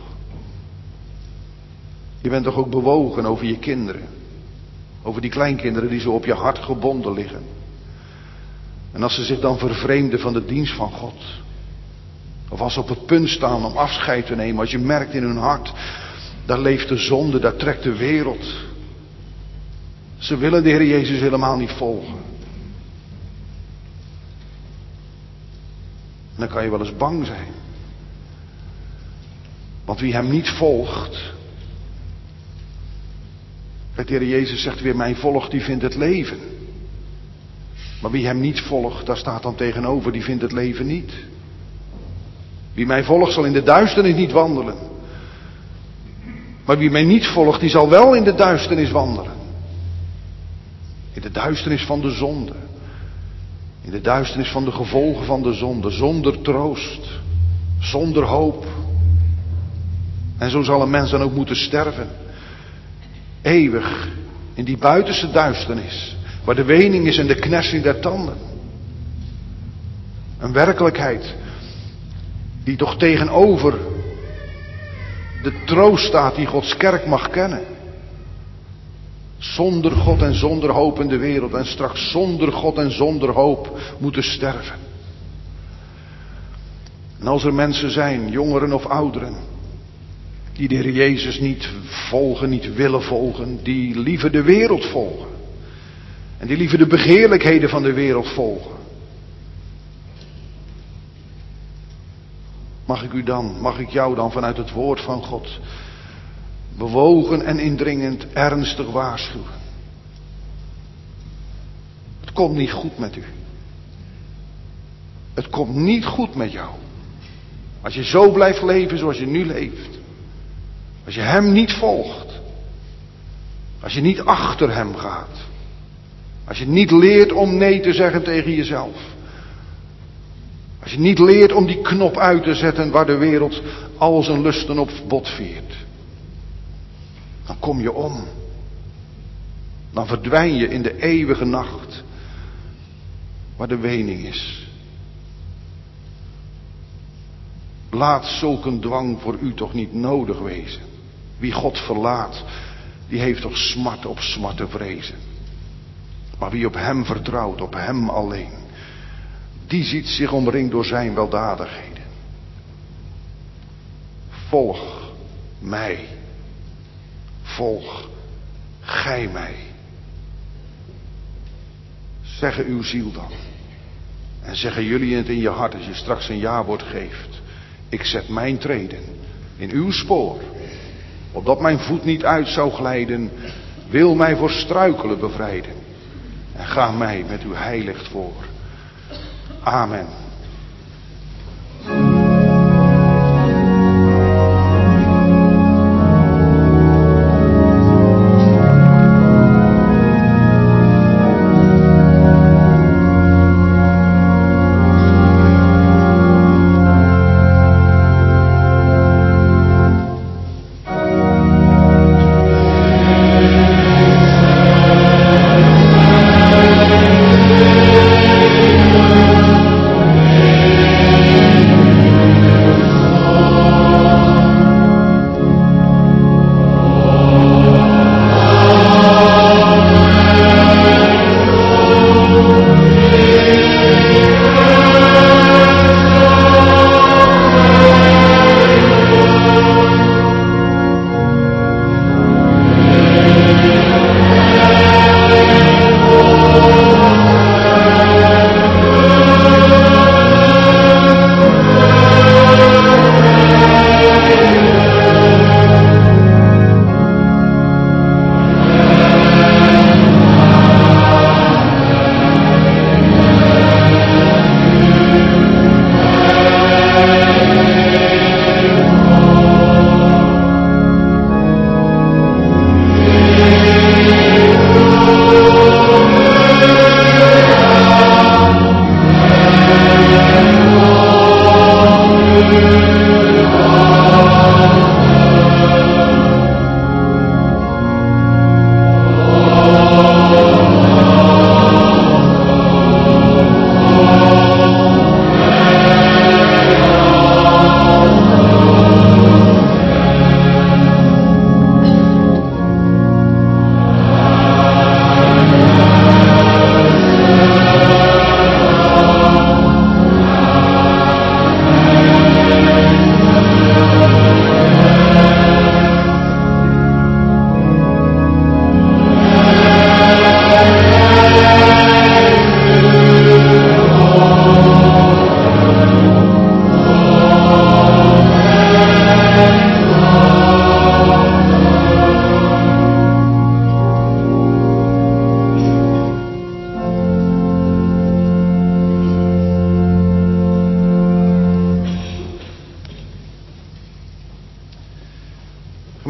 Je bent toch ook bewogen over je kinderen. Over die kleinkinderen die zo op je hart gebonden liggen. En als ze zich dan vervreemden van de dienst van God. Of als ze op het punt staan om afscheid te nemen. Als je merkt in hun hart. Daar leeft de zonde, daar trekt de wereld. Ze willen de Heer Jezus helemaal niet volgen. En dan kan je wel eens bang zijn. Want wie hem niet volgt. De Heer Jezus zegt weer, mij volgt, die vindt het leven. Maar wie hem niet volgt, daar staat dan tegenover, die vindt het leven niet. Wie mij volgt zal in de duisternis niet wandelen. Maar wie mij niet volgt, die zal wel in de duisternis wandelen. In de duisternis van de zonde. In de duisternis van de gevolgen van de zonde. Zonder troost. Zonder hoop. En zo zal een mens dan ook moeten sterven. Eeuwig. In die buitenste duisternis. Waar de wening is en de knersing der tanden. Een werkelijkheid. Die toch tegenover de troost staat die Gods kerk mag kennen. Zonder God en zonder hoop in de wereld. En straks zonder God en zonder hoop moeten sterven. En als er mensen zijn, jongeren of ouderen. Die de Heer Jezus niet volgen, niet willen volgen. Die liever de wereld volgen. En die liever de begeerlijkheden van de wereld volgen. Mag ik u dan, mag ik jou dan vanuit het woord van God bewogen en indringend ernstig waarschuwen. Het komt niet goed met u. Het komt niet goed met jou. Als je zo blijft leven zoals je nu leeft. Als je hem niet volgt. Als je niet achter hem gaat. Als je niet leert om nee te zeggen tegen jezelf. Als je niet leert om die knop uit te zetten waar de wereld al zijn lusten op botviert. Dan kom je om. Dan verdwijn je in de eeuwige nacht. Waar de wening is. Laat zulk een dwang voor u toch niet nodig wezen. Wie God verlaat, die heeft toch smart op smart te vrezen. Maar wie op hem vertrouwt, op hem alleen, die ziet zich omringd door zijn weldadigheden. Volg mij. Volg gij mij. Zeggen uw ziel dan. En zeggen jullie het in je hart als je straks een jawoord geeft. Ik zet mijn treden in uw spoor. Opdat mijn voet niet uit zou glijden. Wil mij voor struikelen bevrijden. En ga mij met uw heiligt voor. Amen.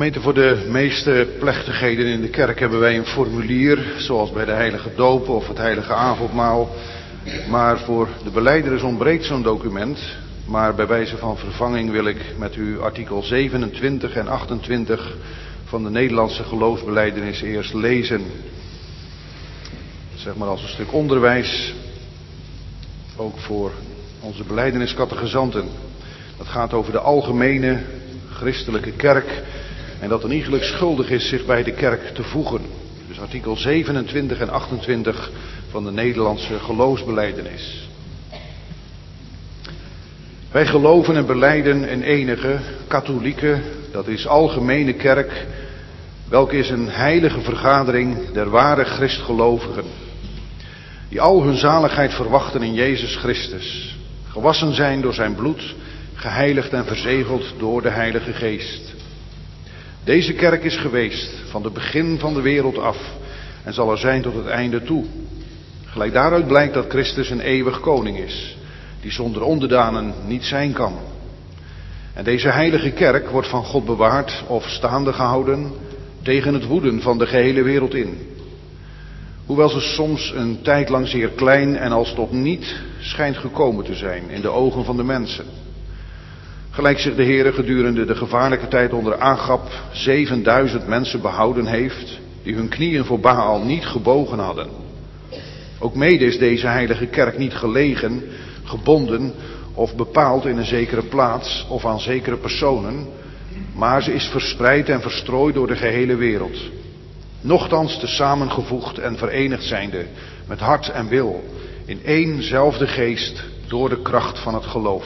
Gemeente, voor de meeste plechtigheden in de kerk hebben wij een formulier, zoals bij de heilige doop of het heilige avondmaal. Maar voor de belijdenis ontbreekt zo'n document. Maar bij wijze van vervanging wil ik met u artikel zevenentwintig en achtentwintig van de Nederlandse geloofsbelijdenis eerst lezen. Zeg maar als een stuk onderwijs, ook voor onze belijdeniscategezanten. Dat gaat over de algemene christelijke kerk en dat een iegelijk schuldig is zich bij de kerk te voegen. Dus artikel zevenentwintig en achtentwintig van de Nederlandse geloofsbelijdenis. Wij geloven en belijden een enige, katholieke, dat is algemene kerk, welke is een heilige vergadering der ware christgelovigen, die al hun zaligheid verwachten in Jezus Christus, gewassen zijn door zijn bloed, geheiligd en verzegeld door de Heilige Geest. Deze kerk is geweest van het begin van de wereld af en zal er zijn tot het einde toe. Gelijk daaruit blijkt dat Christus een eeuwig koning is, die zonder onderdanen niet zijn kan. En deze heilige kerk wordt van God bewaard of staande gehouden tegen het woeden van de gehele wereld in. Hoewel ze soms een tijd lang zeer klein en als tot niet schijnt gekomen te zijn in de ogen van de mensen. Gelijk zich de Heere gedurende de gevaarlijke tijd onder Agab zevenduizend mensen behouden heeft, die hun knieën voor Baal niet gebogen hadden. Ook mede is deze heilige kerk niet gelegen, gebonden of bepaald in een zekere plaats of aan zekere personen, maar ze is verspreid en verstrooid door de gehele wereld. Nochtans te samengevoegd en verenigd zijnde met hart en wil in éénzelfde geest door de kracht van het geloof.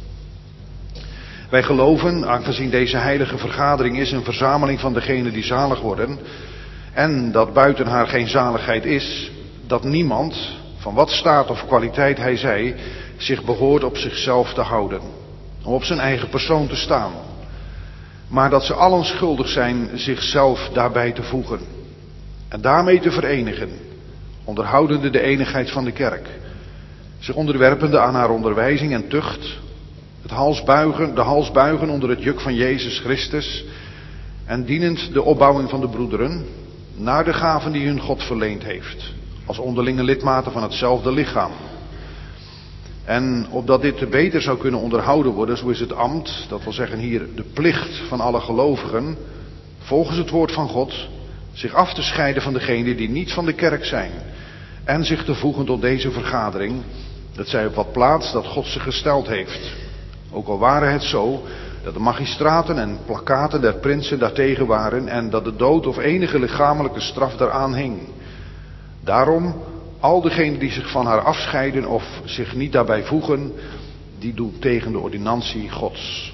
Wij geloven, aangezien deze heilige vergadering is een verzameling van degenen die zalig worden, en dat buiten haar geen zaligheid is, dat niemand, van wat staat of kwaliteit hij zij, zich behoort op zichzelf te houden, om op zijn eigen persoon te staan, maar dat ze allen schuldig zijn zichzelf daarbij te voegen en daarmee te verenigen, onderhoudende de eenigheid van de kerk, zich onderwerpende aan haar onderwijzing en tucht, het hals buigen, de hals buigen onder het juk van Jezus Christus en dienend de opbouwing van de broederen naar de gaven die hun God verleend heeft, als onderlinge lidmaten van hetzelfde lichaam. En opdat dit te beter zou kunnen onderhouden worden, zo is het ambt, dat wil zeggen hier de plicht van alle gelovigen, volgens het woord van God, zich af te scheiden van degenen die niet van de kerk zijn en zich te voegen tot deze vergadering, dat zij op wat plaats dat God ze gesteld heeft. Ook al waren het zo dat de magistraten en plakkaten der prinsen daartegen waren en dat de dood of enige lichamelijke straf daaraan hing. Daarom, al degenen die zich van haar afscheiden of zich niet daarbij voegen, die doen tegen de ordinantie Gods.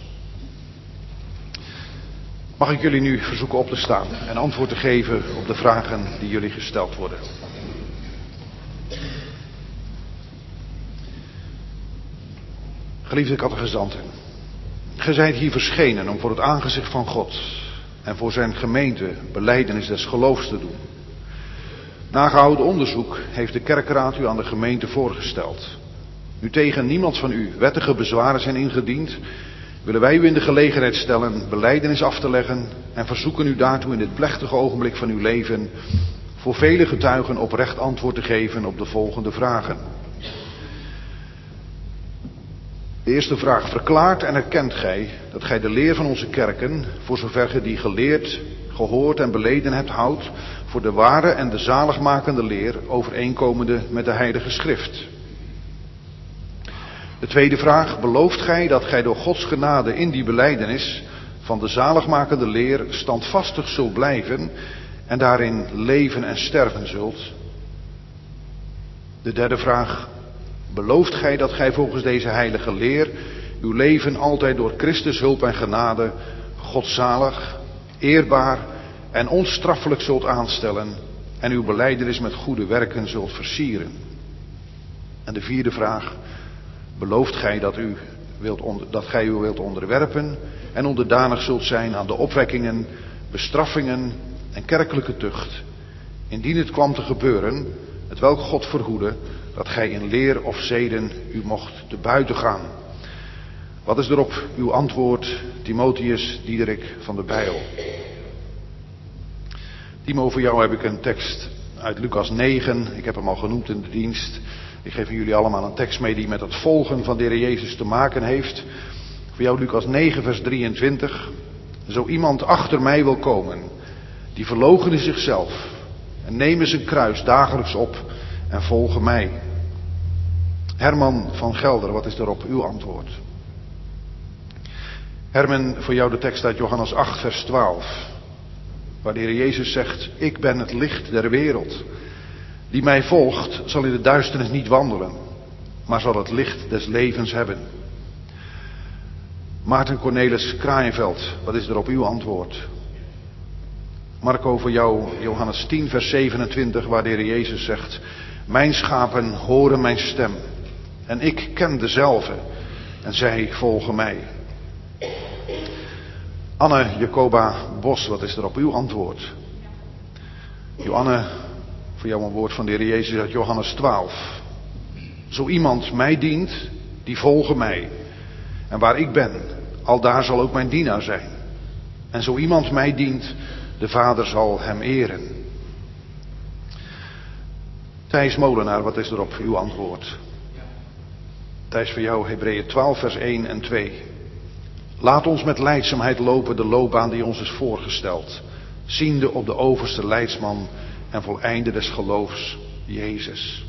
Mag ik jullie nu verzoeken op te staan en antwoord te geven op de vragen die jullie gesteld worden. Geliefde catechizanten, gij zijt hier verschenen om voor het aangezicht van God en voor zijn gemeente belijdenis des geloofs te doen. Nagehouden onderzoek heeft de kerkraad u aan de gemeente voorgesteld. Nu tegen niemand van u wettige bezwaren zijn ingediend, willen wij u in de gelegenheid stellen belijdenis af te leggen en verzoeken u daartoe in dit plechtige ogenblik van uw leven voor vele getuigen oprecht antwoord te geven op de volgende vragen. De eerste vraag: verklaart en erkent gij dat gij de leer van onze kerken, voor zover gij die geleerd, gehoord en beleden hebt, houdt voor de ware en de zaligmakende leer, overeenkomende met de Heilige Schrift? De tweede vraag: belooft gij dat gij door Gods genade in die belijdenis van de zaligmakende leer standvastig zult blijven en daarin leven en sterven zult? De derde vraag: belooft gij dat gij volgens deze heilige leer uw leven altijd door Christus hulp en genade godzalig, eerbaar en onstraffelijk zult aanstellen en uw belijdenis met goede werken zult versieren? En de vierde vraag: belooft gij dat, u wilt onder, dat gij u wilt onderwerpen en onderdanig zult zijn aan de opwekkingen, bestraffingen en kerkelijke tucht, indien het kwam te gebeuren, het welk God verhoede, dat gij in leer of zeden u mocht te buiten gaan? Wat is erop uw antwoord, Timotheus Diederik van der Bijl? Timo, voor jou heb ik een tekst uit Lucas negen. Ik heb hem al genoemd in de dienst. Ik geef jullie allemaal een tekst mee die met het volgen van de Heer Jezus te maken heeft. Voor jou Lucas negen vers drieëntwintig. Zo iemand achter mij wil komen, die verloochene zichzelf en nemen zijn kruis dagelijks op en volgen mij. Herman van Gelder, wat is daarop uw antwoord? Herman, voor jou de tekst uit Johannes acht vers twaalf. Waar de Heer Jezus zegt, ik ben het licht der wereld. Die mij volgt zal in de duisternis niet wandelen, maar zal het licht des levens hebben. Maarten Cornelis Kraaienveld, wat is er op uw antwoord? Marco, voor jou Johannes tien vers zevenentwintig, waar de Heer Jezus zegt, mijn schapen horen mijn stem en ik ken dezelfde en zij volgen mij. Anne Jacoba Bos, wat is er op uw antwoord? Joanne, voor jou een woord van de Heer Jezus uit Johannes twaalf. Zo iemand mij dient, die volgen mij. En waar ik ben, aldaar zal ook mijn dienaar zijn. En zo iemand mij dient, de Vader zal hem eren. Thijs Molenaar, wat is er op uw antwoord? Thijs, voor jou Hebreeën twaalf vers één en twee. Laat ons met lijdzaamheid lopen de loopbaan die ons is voorgesteld, ziende op de overste leidsman en voleinde des geloofs, Jezus.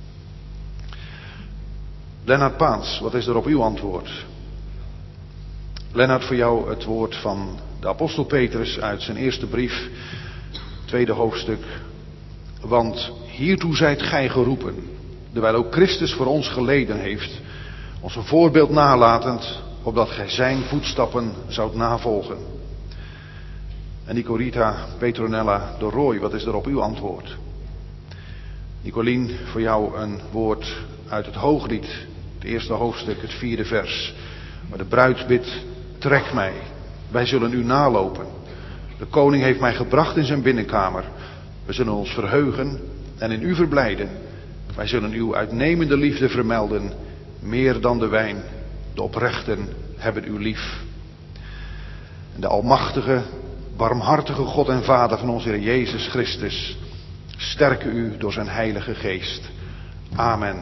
Lennart Paans, wat is er op uw antwoord? Lennart, voor jou het woord van de apostel Petrus uit zijn eerste brief, tweede hoofdstuk. Want hiertoe zijt gij geroepen, terwijl ook Christus voor ons geleden heeft, ons een voorbeeld nalatend, opdat gij zijn voetstappen zoudt navolgen. En Nicolita Petronella de Roy, wat is er op uw antwoord? Nicolien, voor jou een woord uit het Hooglied, het eerste hoofdstuk, het vierde vers. Waar de bruid bidt, trek mij, wij zullen u nalopen. De koning heeft mij gebracht in zijn binnenkamer. We zullen ons verheugen en in u verblijden. Wij zullen uw uitnemende liefde vermelden, meer dan de wijn. De oprechten hebben u lief. En de almachtige, barmhartige God en Vader van onze Heer Jezus Christus sterke u door zijn heilige geest. Amen.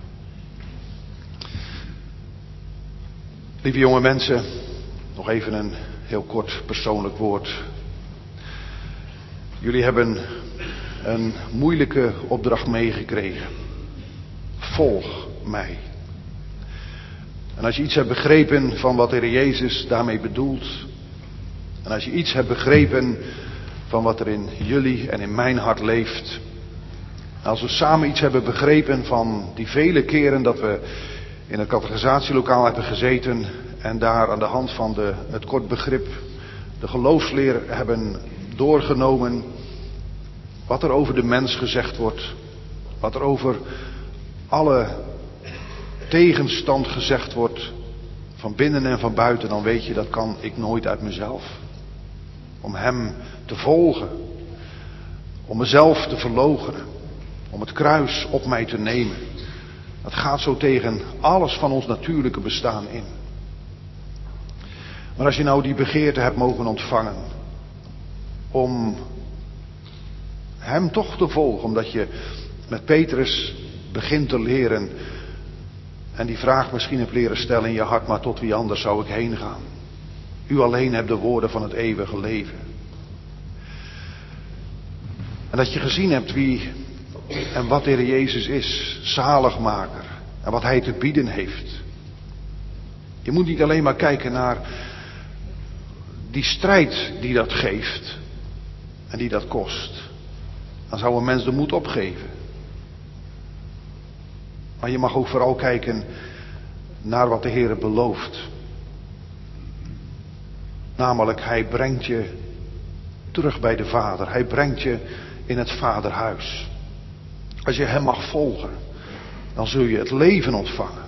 Lieve jonge mensen, nog even een heel kort persoonlijk woord. Jullie hebben een moeilijke opdracht meegekregen. Volg mij. En als je iets hebt begrepen van wat de Heer Jezus daarmee bedoelt, en als je iets hebt begrepen van wat er in jullie en in mijn hart leeft, als we samen iets hebben begrepen van die vele keren dat we in het catechisatielokaal hebben gezeten en daar aan de hand van de, het kort begrip de geloofsleer hebben doorgenomen, wat er over de mens gezegd wordt, wat er over alle tegenstand gezegd wordt, van binnen en van buiten, dan weet je, dat kan ik nooit uit mezelf. Om hem te volgen, om mezelf te verloochenen, om het kruis op mij te nemen. Dat gaat zo tegen alles van ons natuurlijke bestaan in. Maar als je nou die begeerte hebt mogen ontvangen, om hem toch te volgen, omdat je met Petrus begint te leren en die vraag misschien hebt leren stellen in je hart, maar tot wie anders zou ik heen gaan? U alleen hebt de woorden van het eeuwige leven. En dat je gezien hebt wie en wat de Heer Jezus is, zaligmaker, en wat hij te bieden heeft. Je moet niet alleen maar kijken naar die strijd die dat geeft en die dat kost. Dan zou een mens de moed opgeven. Maar je mag ook vooral kijken naar wat de Heer belooft. Namelijk, hij brengt je terug bij de Vader. Hij brengt je in het Vaderhuis. Als je hem mag volgen, dan zul je het leven ontvangen.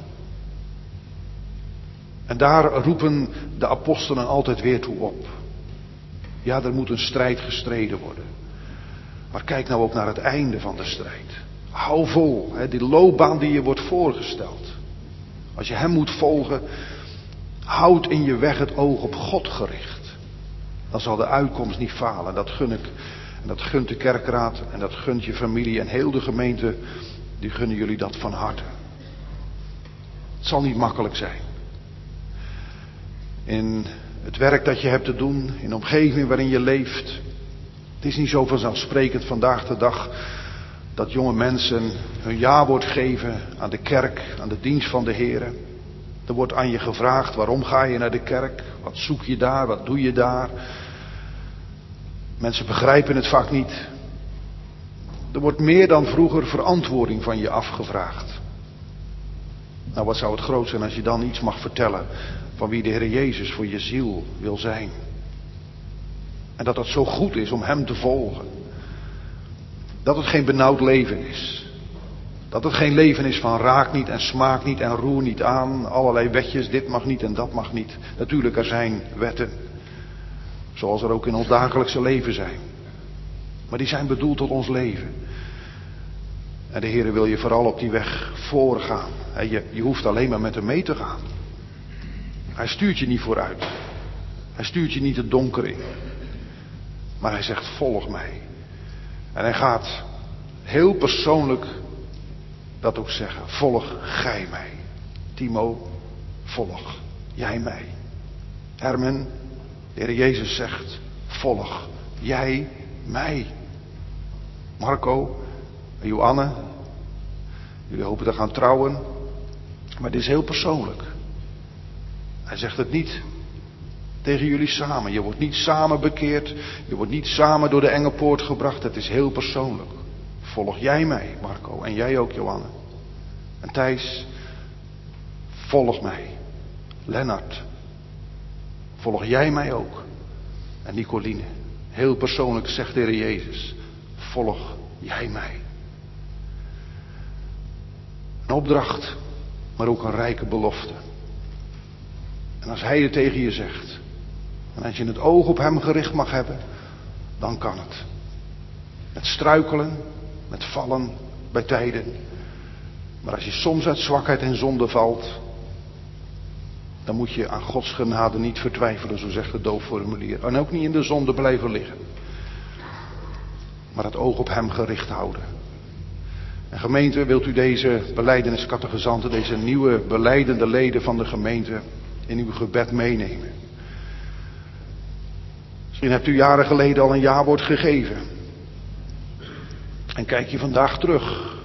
En daar roepen de apostelen altijd weer toe op. Ja, er moet een strijd gestreden worden. Maar kijk nou ook naar het einde van de strijd. Hou vol, hè, die loopbaan die je wordt voorgesteld. Als je hem moet volgen, houd in je weg het oog op God gericht. Dan zal de uitkomst niet falen, dat gun ik En dat gunt de kerkraad en dat gunt je familie en heel de gemeente, die gunnen jullie dat van harte. Het zal niet makkelijk zijn. In het werk dat je hebt te doen, in de omgeving waarin je leeft. Het is niet zo vanzelfsprekend vandaag de dag dat jonge mensen hun jawoord geven aan de kerk, aan de dienst van de Heer. Er wordt aan je gevraagd, waarom ga je naar de kerk? Wat zoek je daar? Wat doe je daar? Mensen begrijpen het vaak niet. Er wordt meer dan vroeger verantwoording van je afgevraagd. Nou, wat zou het groot zijn als je dan iets mag vertellen van wie de Heer Jezus voor je ziel wil zijn. En dat het zo goed is om Hem te volgen. Dat het geen benauwd leven is. Dat het geen leven is van raak niet en smaak niet en roer niet aan. Allerlei wetjes, dit mag niet en dat mag niet. Natuurlijk, er zijn wetten. Zoals er ook in ons dagelijkse leven zijn. Maar die zijn bedoeld tot ons leven. En de Heer wil je vooral op die weg voorgaan. Je, je hoeft alleen maar met hem mee te gaan. Hij stuurt je niet vooruit. Hij stuurt je niet het donker in. Maar hij zegt, volg mij. En hij gaat heel persoonlijk dat ook zeggen. Volg gij mij. Timo, volg jij mij. Hermen, de Heer Jezus zegt, volg jij mij. Marco en Joanne, jullie hopen te gaan trouwen. Maar dit is heel persoonlijk. Hij zegt het niet tegen jullie samen. Je wordt niet samen bekeerd. Je wordt niet samen door de enge poort gebracht. Het is heel persoonlijk. Volg jij mij, Marco. En jij ook, Johanne. En Thijs, volg mij. Lennart, volg jij mij ook. En Nicoline, heel persoonlijk zegt de Heer Jezus, volg jij mij. Een opdracht, maar ook een rijke belofte. En als hij het tegen je zegt, en als je het oog op hem gericht mag hebben, dan kan het. Met struikelen, met vallen bij tijden. Maar als je soms uit zwakheid en zonde valt, dan moet je aan Gods genade niet vertwijfelen, zo zegt het doopformulier. En ook niet in de zonde blijven liggen. Maar het oog op hem gericht houden. En gemeente, wilt u deze belijdeniscatechisanten, deze nieuwe belijdende leden van de gemeente in uw gebed meenemen? Misschien hebt u jaren geleden al een jawoord gegeven. En kijk je vandaag terug.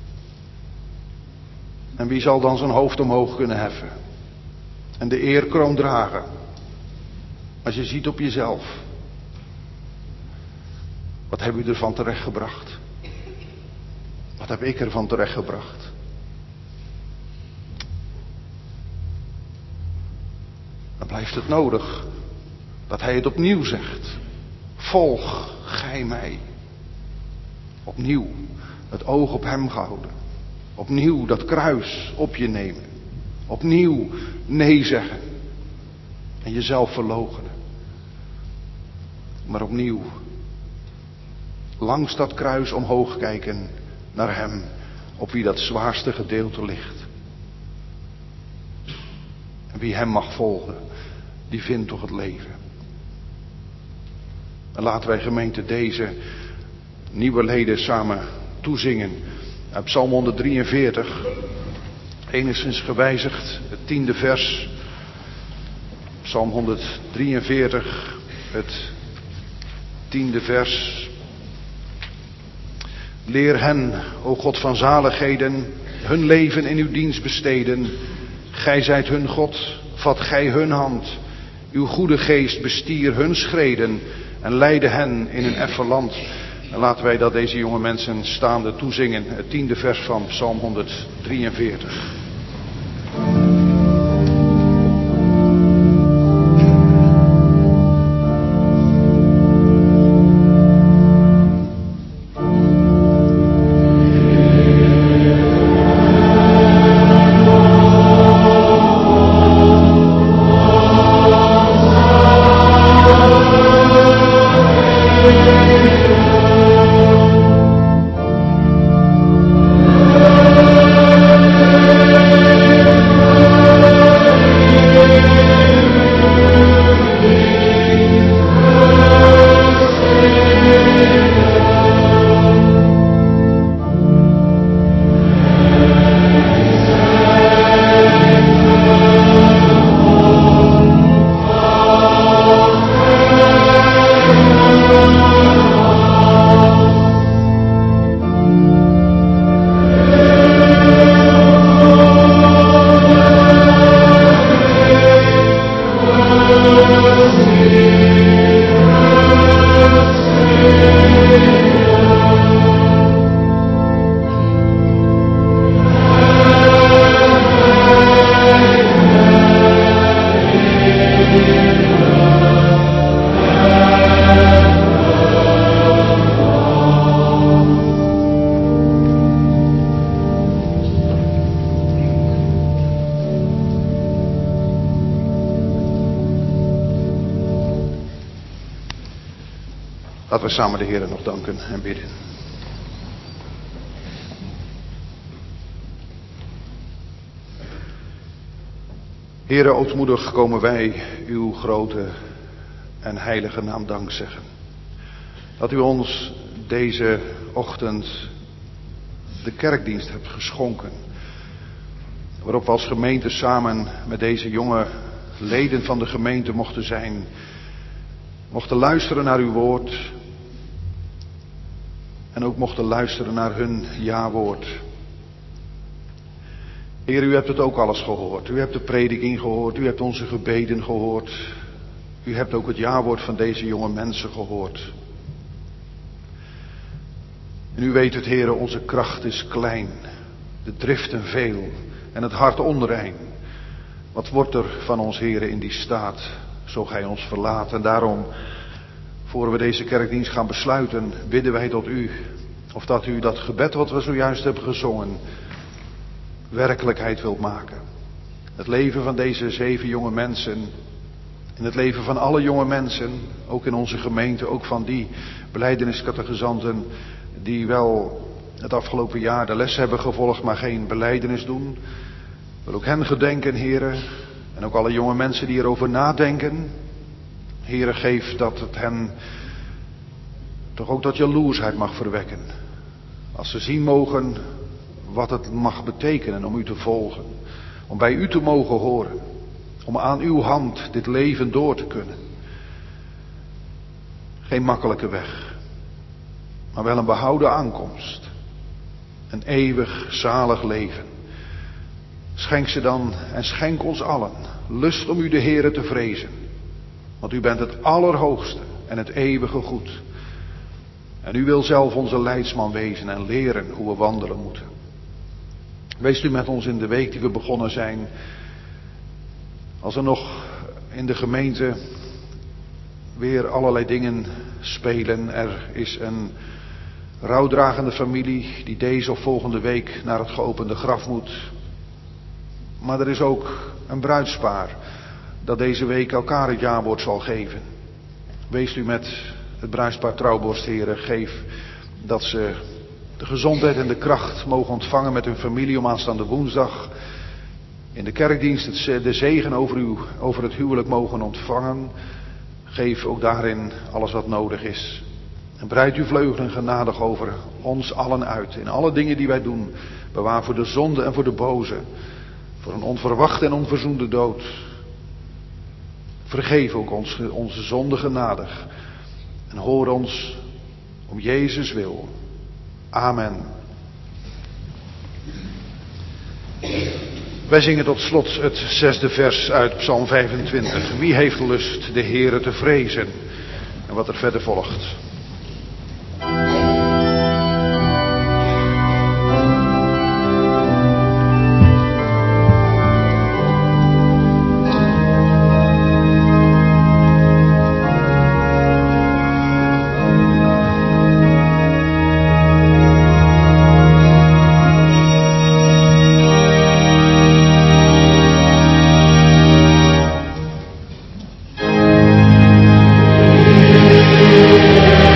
En wie zal dan zijn hoofd omhoog kunnen heffen? En de eerkroon dragen. Als je ziet op jezelf. Wat heb u ervan terechtgebracht? Wat heb ik ervan terechtgebracht? Dan blijft het nodig dat hij het opnieuw zegt. Volg gij mij. Opnieuw het oog op hem gehouden. Opnieuw dat kruis op je nemen. Opnieuw nee zeggen. En jezelf verloochenen. Maar opnieuw langs dat kruis omhoog kijken naar hem op wie dat zwaarste gedeelte ligt. En wie hem mag volgen, die vindt toch het leven. En laten wij gemeente deze nieuwe leden samen toezingen. Uit Psalm honderddrieënveertig, enigszins gewijzigd, het tiende vers. Psalm honderddrieënveertig, het tiende vers. Leer hen, o God van zaligheden, hun leven in uw dienst besteden. Gij zijt hun God, vat gij hun hand. Uw goede geest bestier hun schreden en leidde hen in een effen land. En laten wij dat deze jonge mensen staande toezingen. Het tiende vers van Psalm honderddrieënveertig. Amen. Laten we samen de Heer nog danken en bidden. Heere, ootmoedig komen wij uw grote en heilige naam dank zeggen. Dat u ons deze ochtend de kerkdienst hebt geschonken. Waarop we als gemeente samen met deze jonge leden van de gemeente mochten zijn. Mochten luisteren naar uw woord. En ook mochten luisteren naar hun ja-woord. Heer, u hebt het ook alles gehoord. U hebt de prediking gehoord. U hebt onze gebeden gehoord. U hebt ook het ja-woord van deze jonge mensen gehoord. En u weet het, Heer, onze kracht is klein. De driften veel. En het hart onrein. Wat wordt er van ons, Heer, in die staat, zo gij ons verlaat. En daarom, voor we deze kerkdienst gaan besluiten, bidden wij tot u. Of dat u dat gebed wat we zojuist hebben gezongen, werkelijkheid wilt maken. Het leven van deze zeven jonge mensen, in het leven van alle jonge mensen, ook in onze gemeente, ook van die belijdeniscatechisanten die wel het afgelopen jaar de les hebben gevolgd, maar geen belijdenis doen. Ik wil ook hen gedenken, heren, en ook alle jonge mensen die erover nadenken. Heren, geef dat het hen toch ook dat jaloersheid mag verwekken. Als ze zien mogen wat het mag betekenen om u te volgen. Om bij u te mogen horen. Om aan uw hand dit leven door te kunnen. Geen makkelijke weg. Maar wel een behouden aankomst. Een eeuwig zalig leven. Schenk ze dan en schenk ons allen lust om u de Heere te vrezen. Want u bent het allerhoogste en het eeuwige goed. En u wil zelf onze leidsman wezen en leren hoe we wandelen moeten. Wees u met ons in de week die we begonnen zijn. Als er nog in de gemeente weer allerlei dingen spelen. Er is een rouwdragende familie die deze of volgende week naar het geopende graf moet. Maar er is ook een bruidspaar dat deze week elkaar het jawoord zal geven. Wees u met het bruidspaar Trouwborst, heren, geef dat ze de gezondheid en de kracht mogen ontvangen met hun familie om aanstaande woensdag in de kerkdienst het, de zegen over, uw, over het huwelijk mogen ontvangen. Geef ook daarin alles wat nodig is. En breid uw vleugelen genadig over ons allen uit. In alle dingen die wij doen. Bewaar voor de zonde en voor de boze. Voor een onverwachte en onverzoende dood. Vergeef ook ons, onze zonde genadig. En hoor ons om Jezus wil. Amen. Wij zingen tot slot het zesde vers uit Psalm vijfentwintig. Wie heeft lust de Heere te vrezen? En wat er verder volgt. Amen.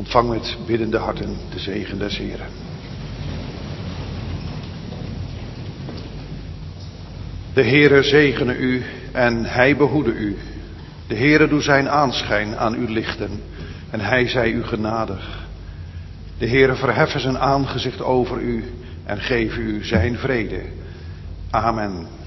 Ontvang met biddende harten de zegen des Heren. De Heere zegene u en hij behoede u. De Heere doe zijn aanschijn aan u lichten en hij zij u genadig. De Heere verheffen zijn aangezicht over u en geef u zijn vrede. Amen.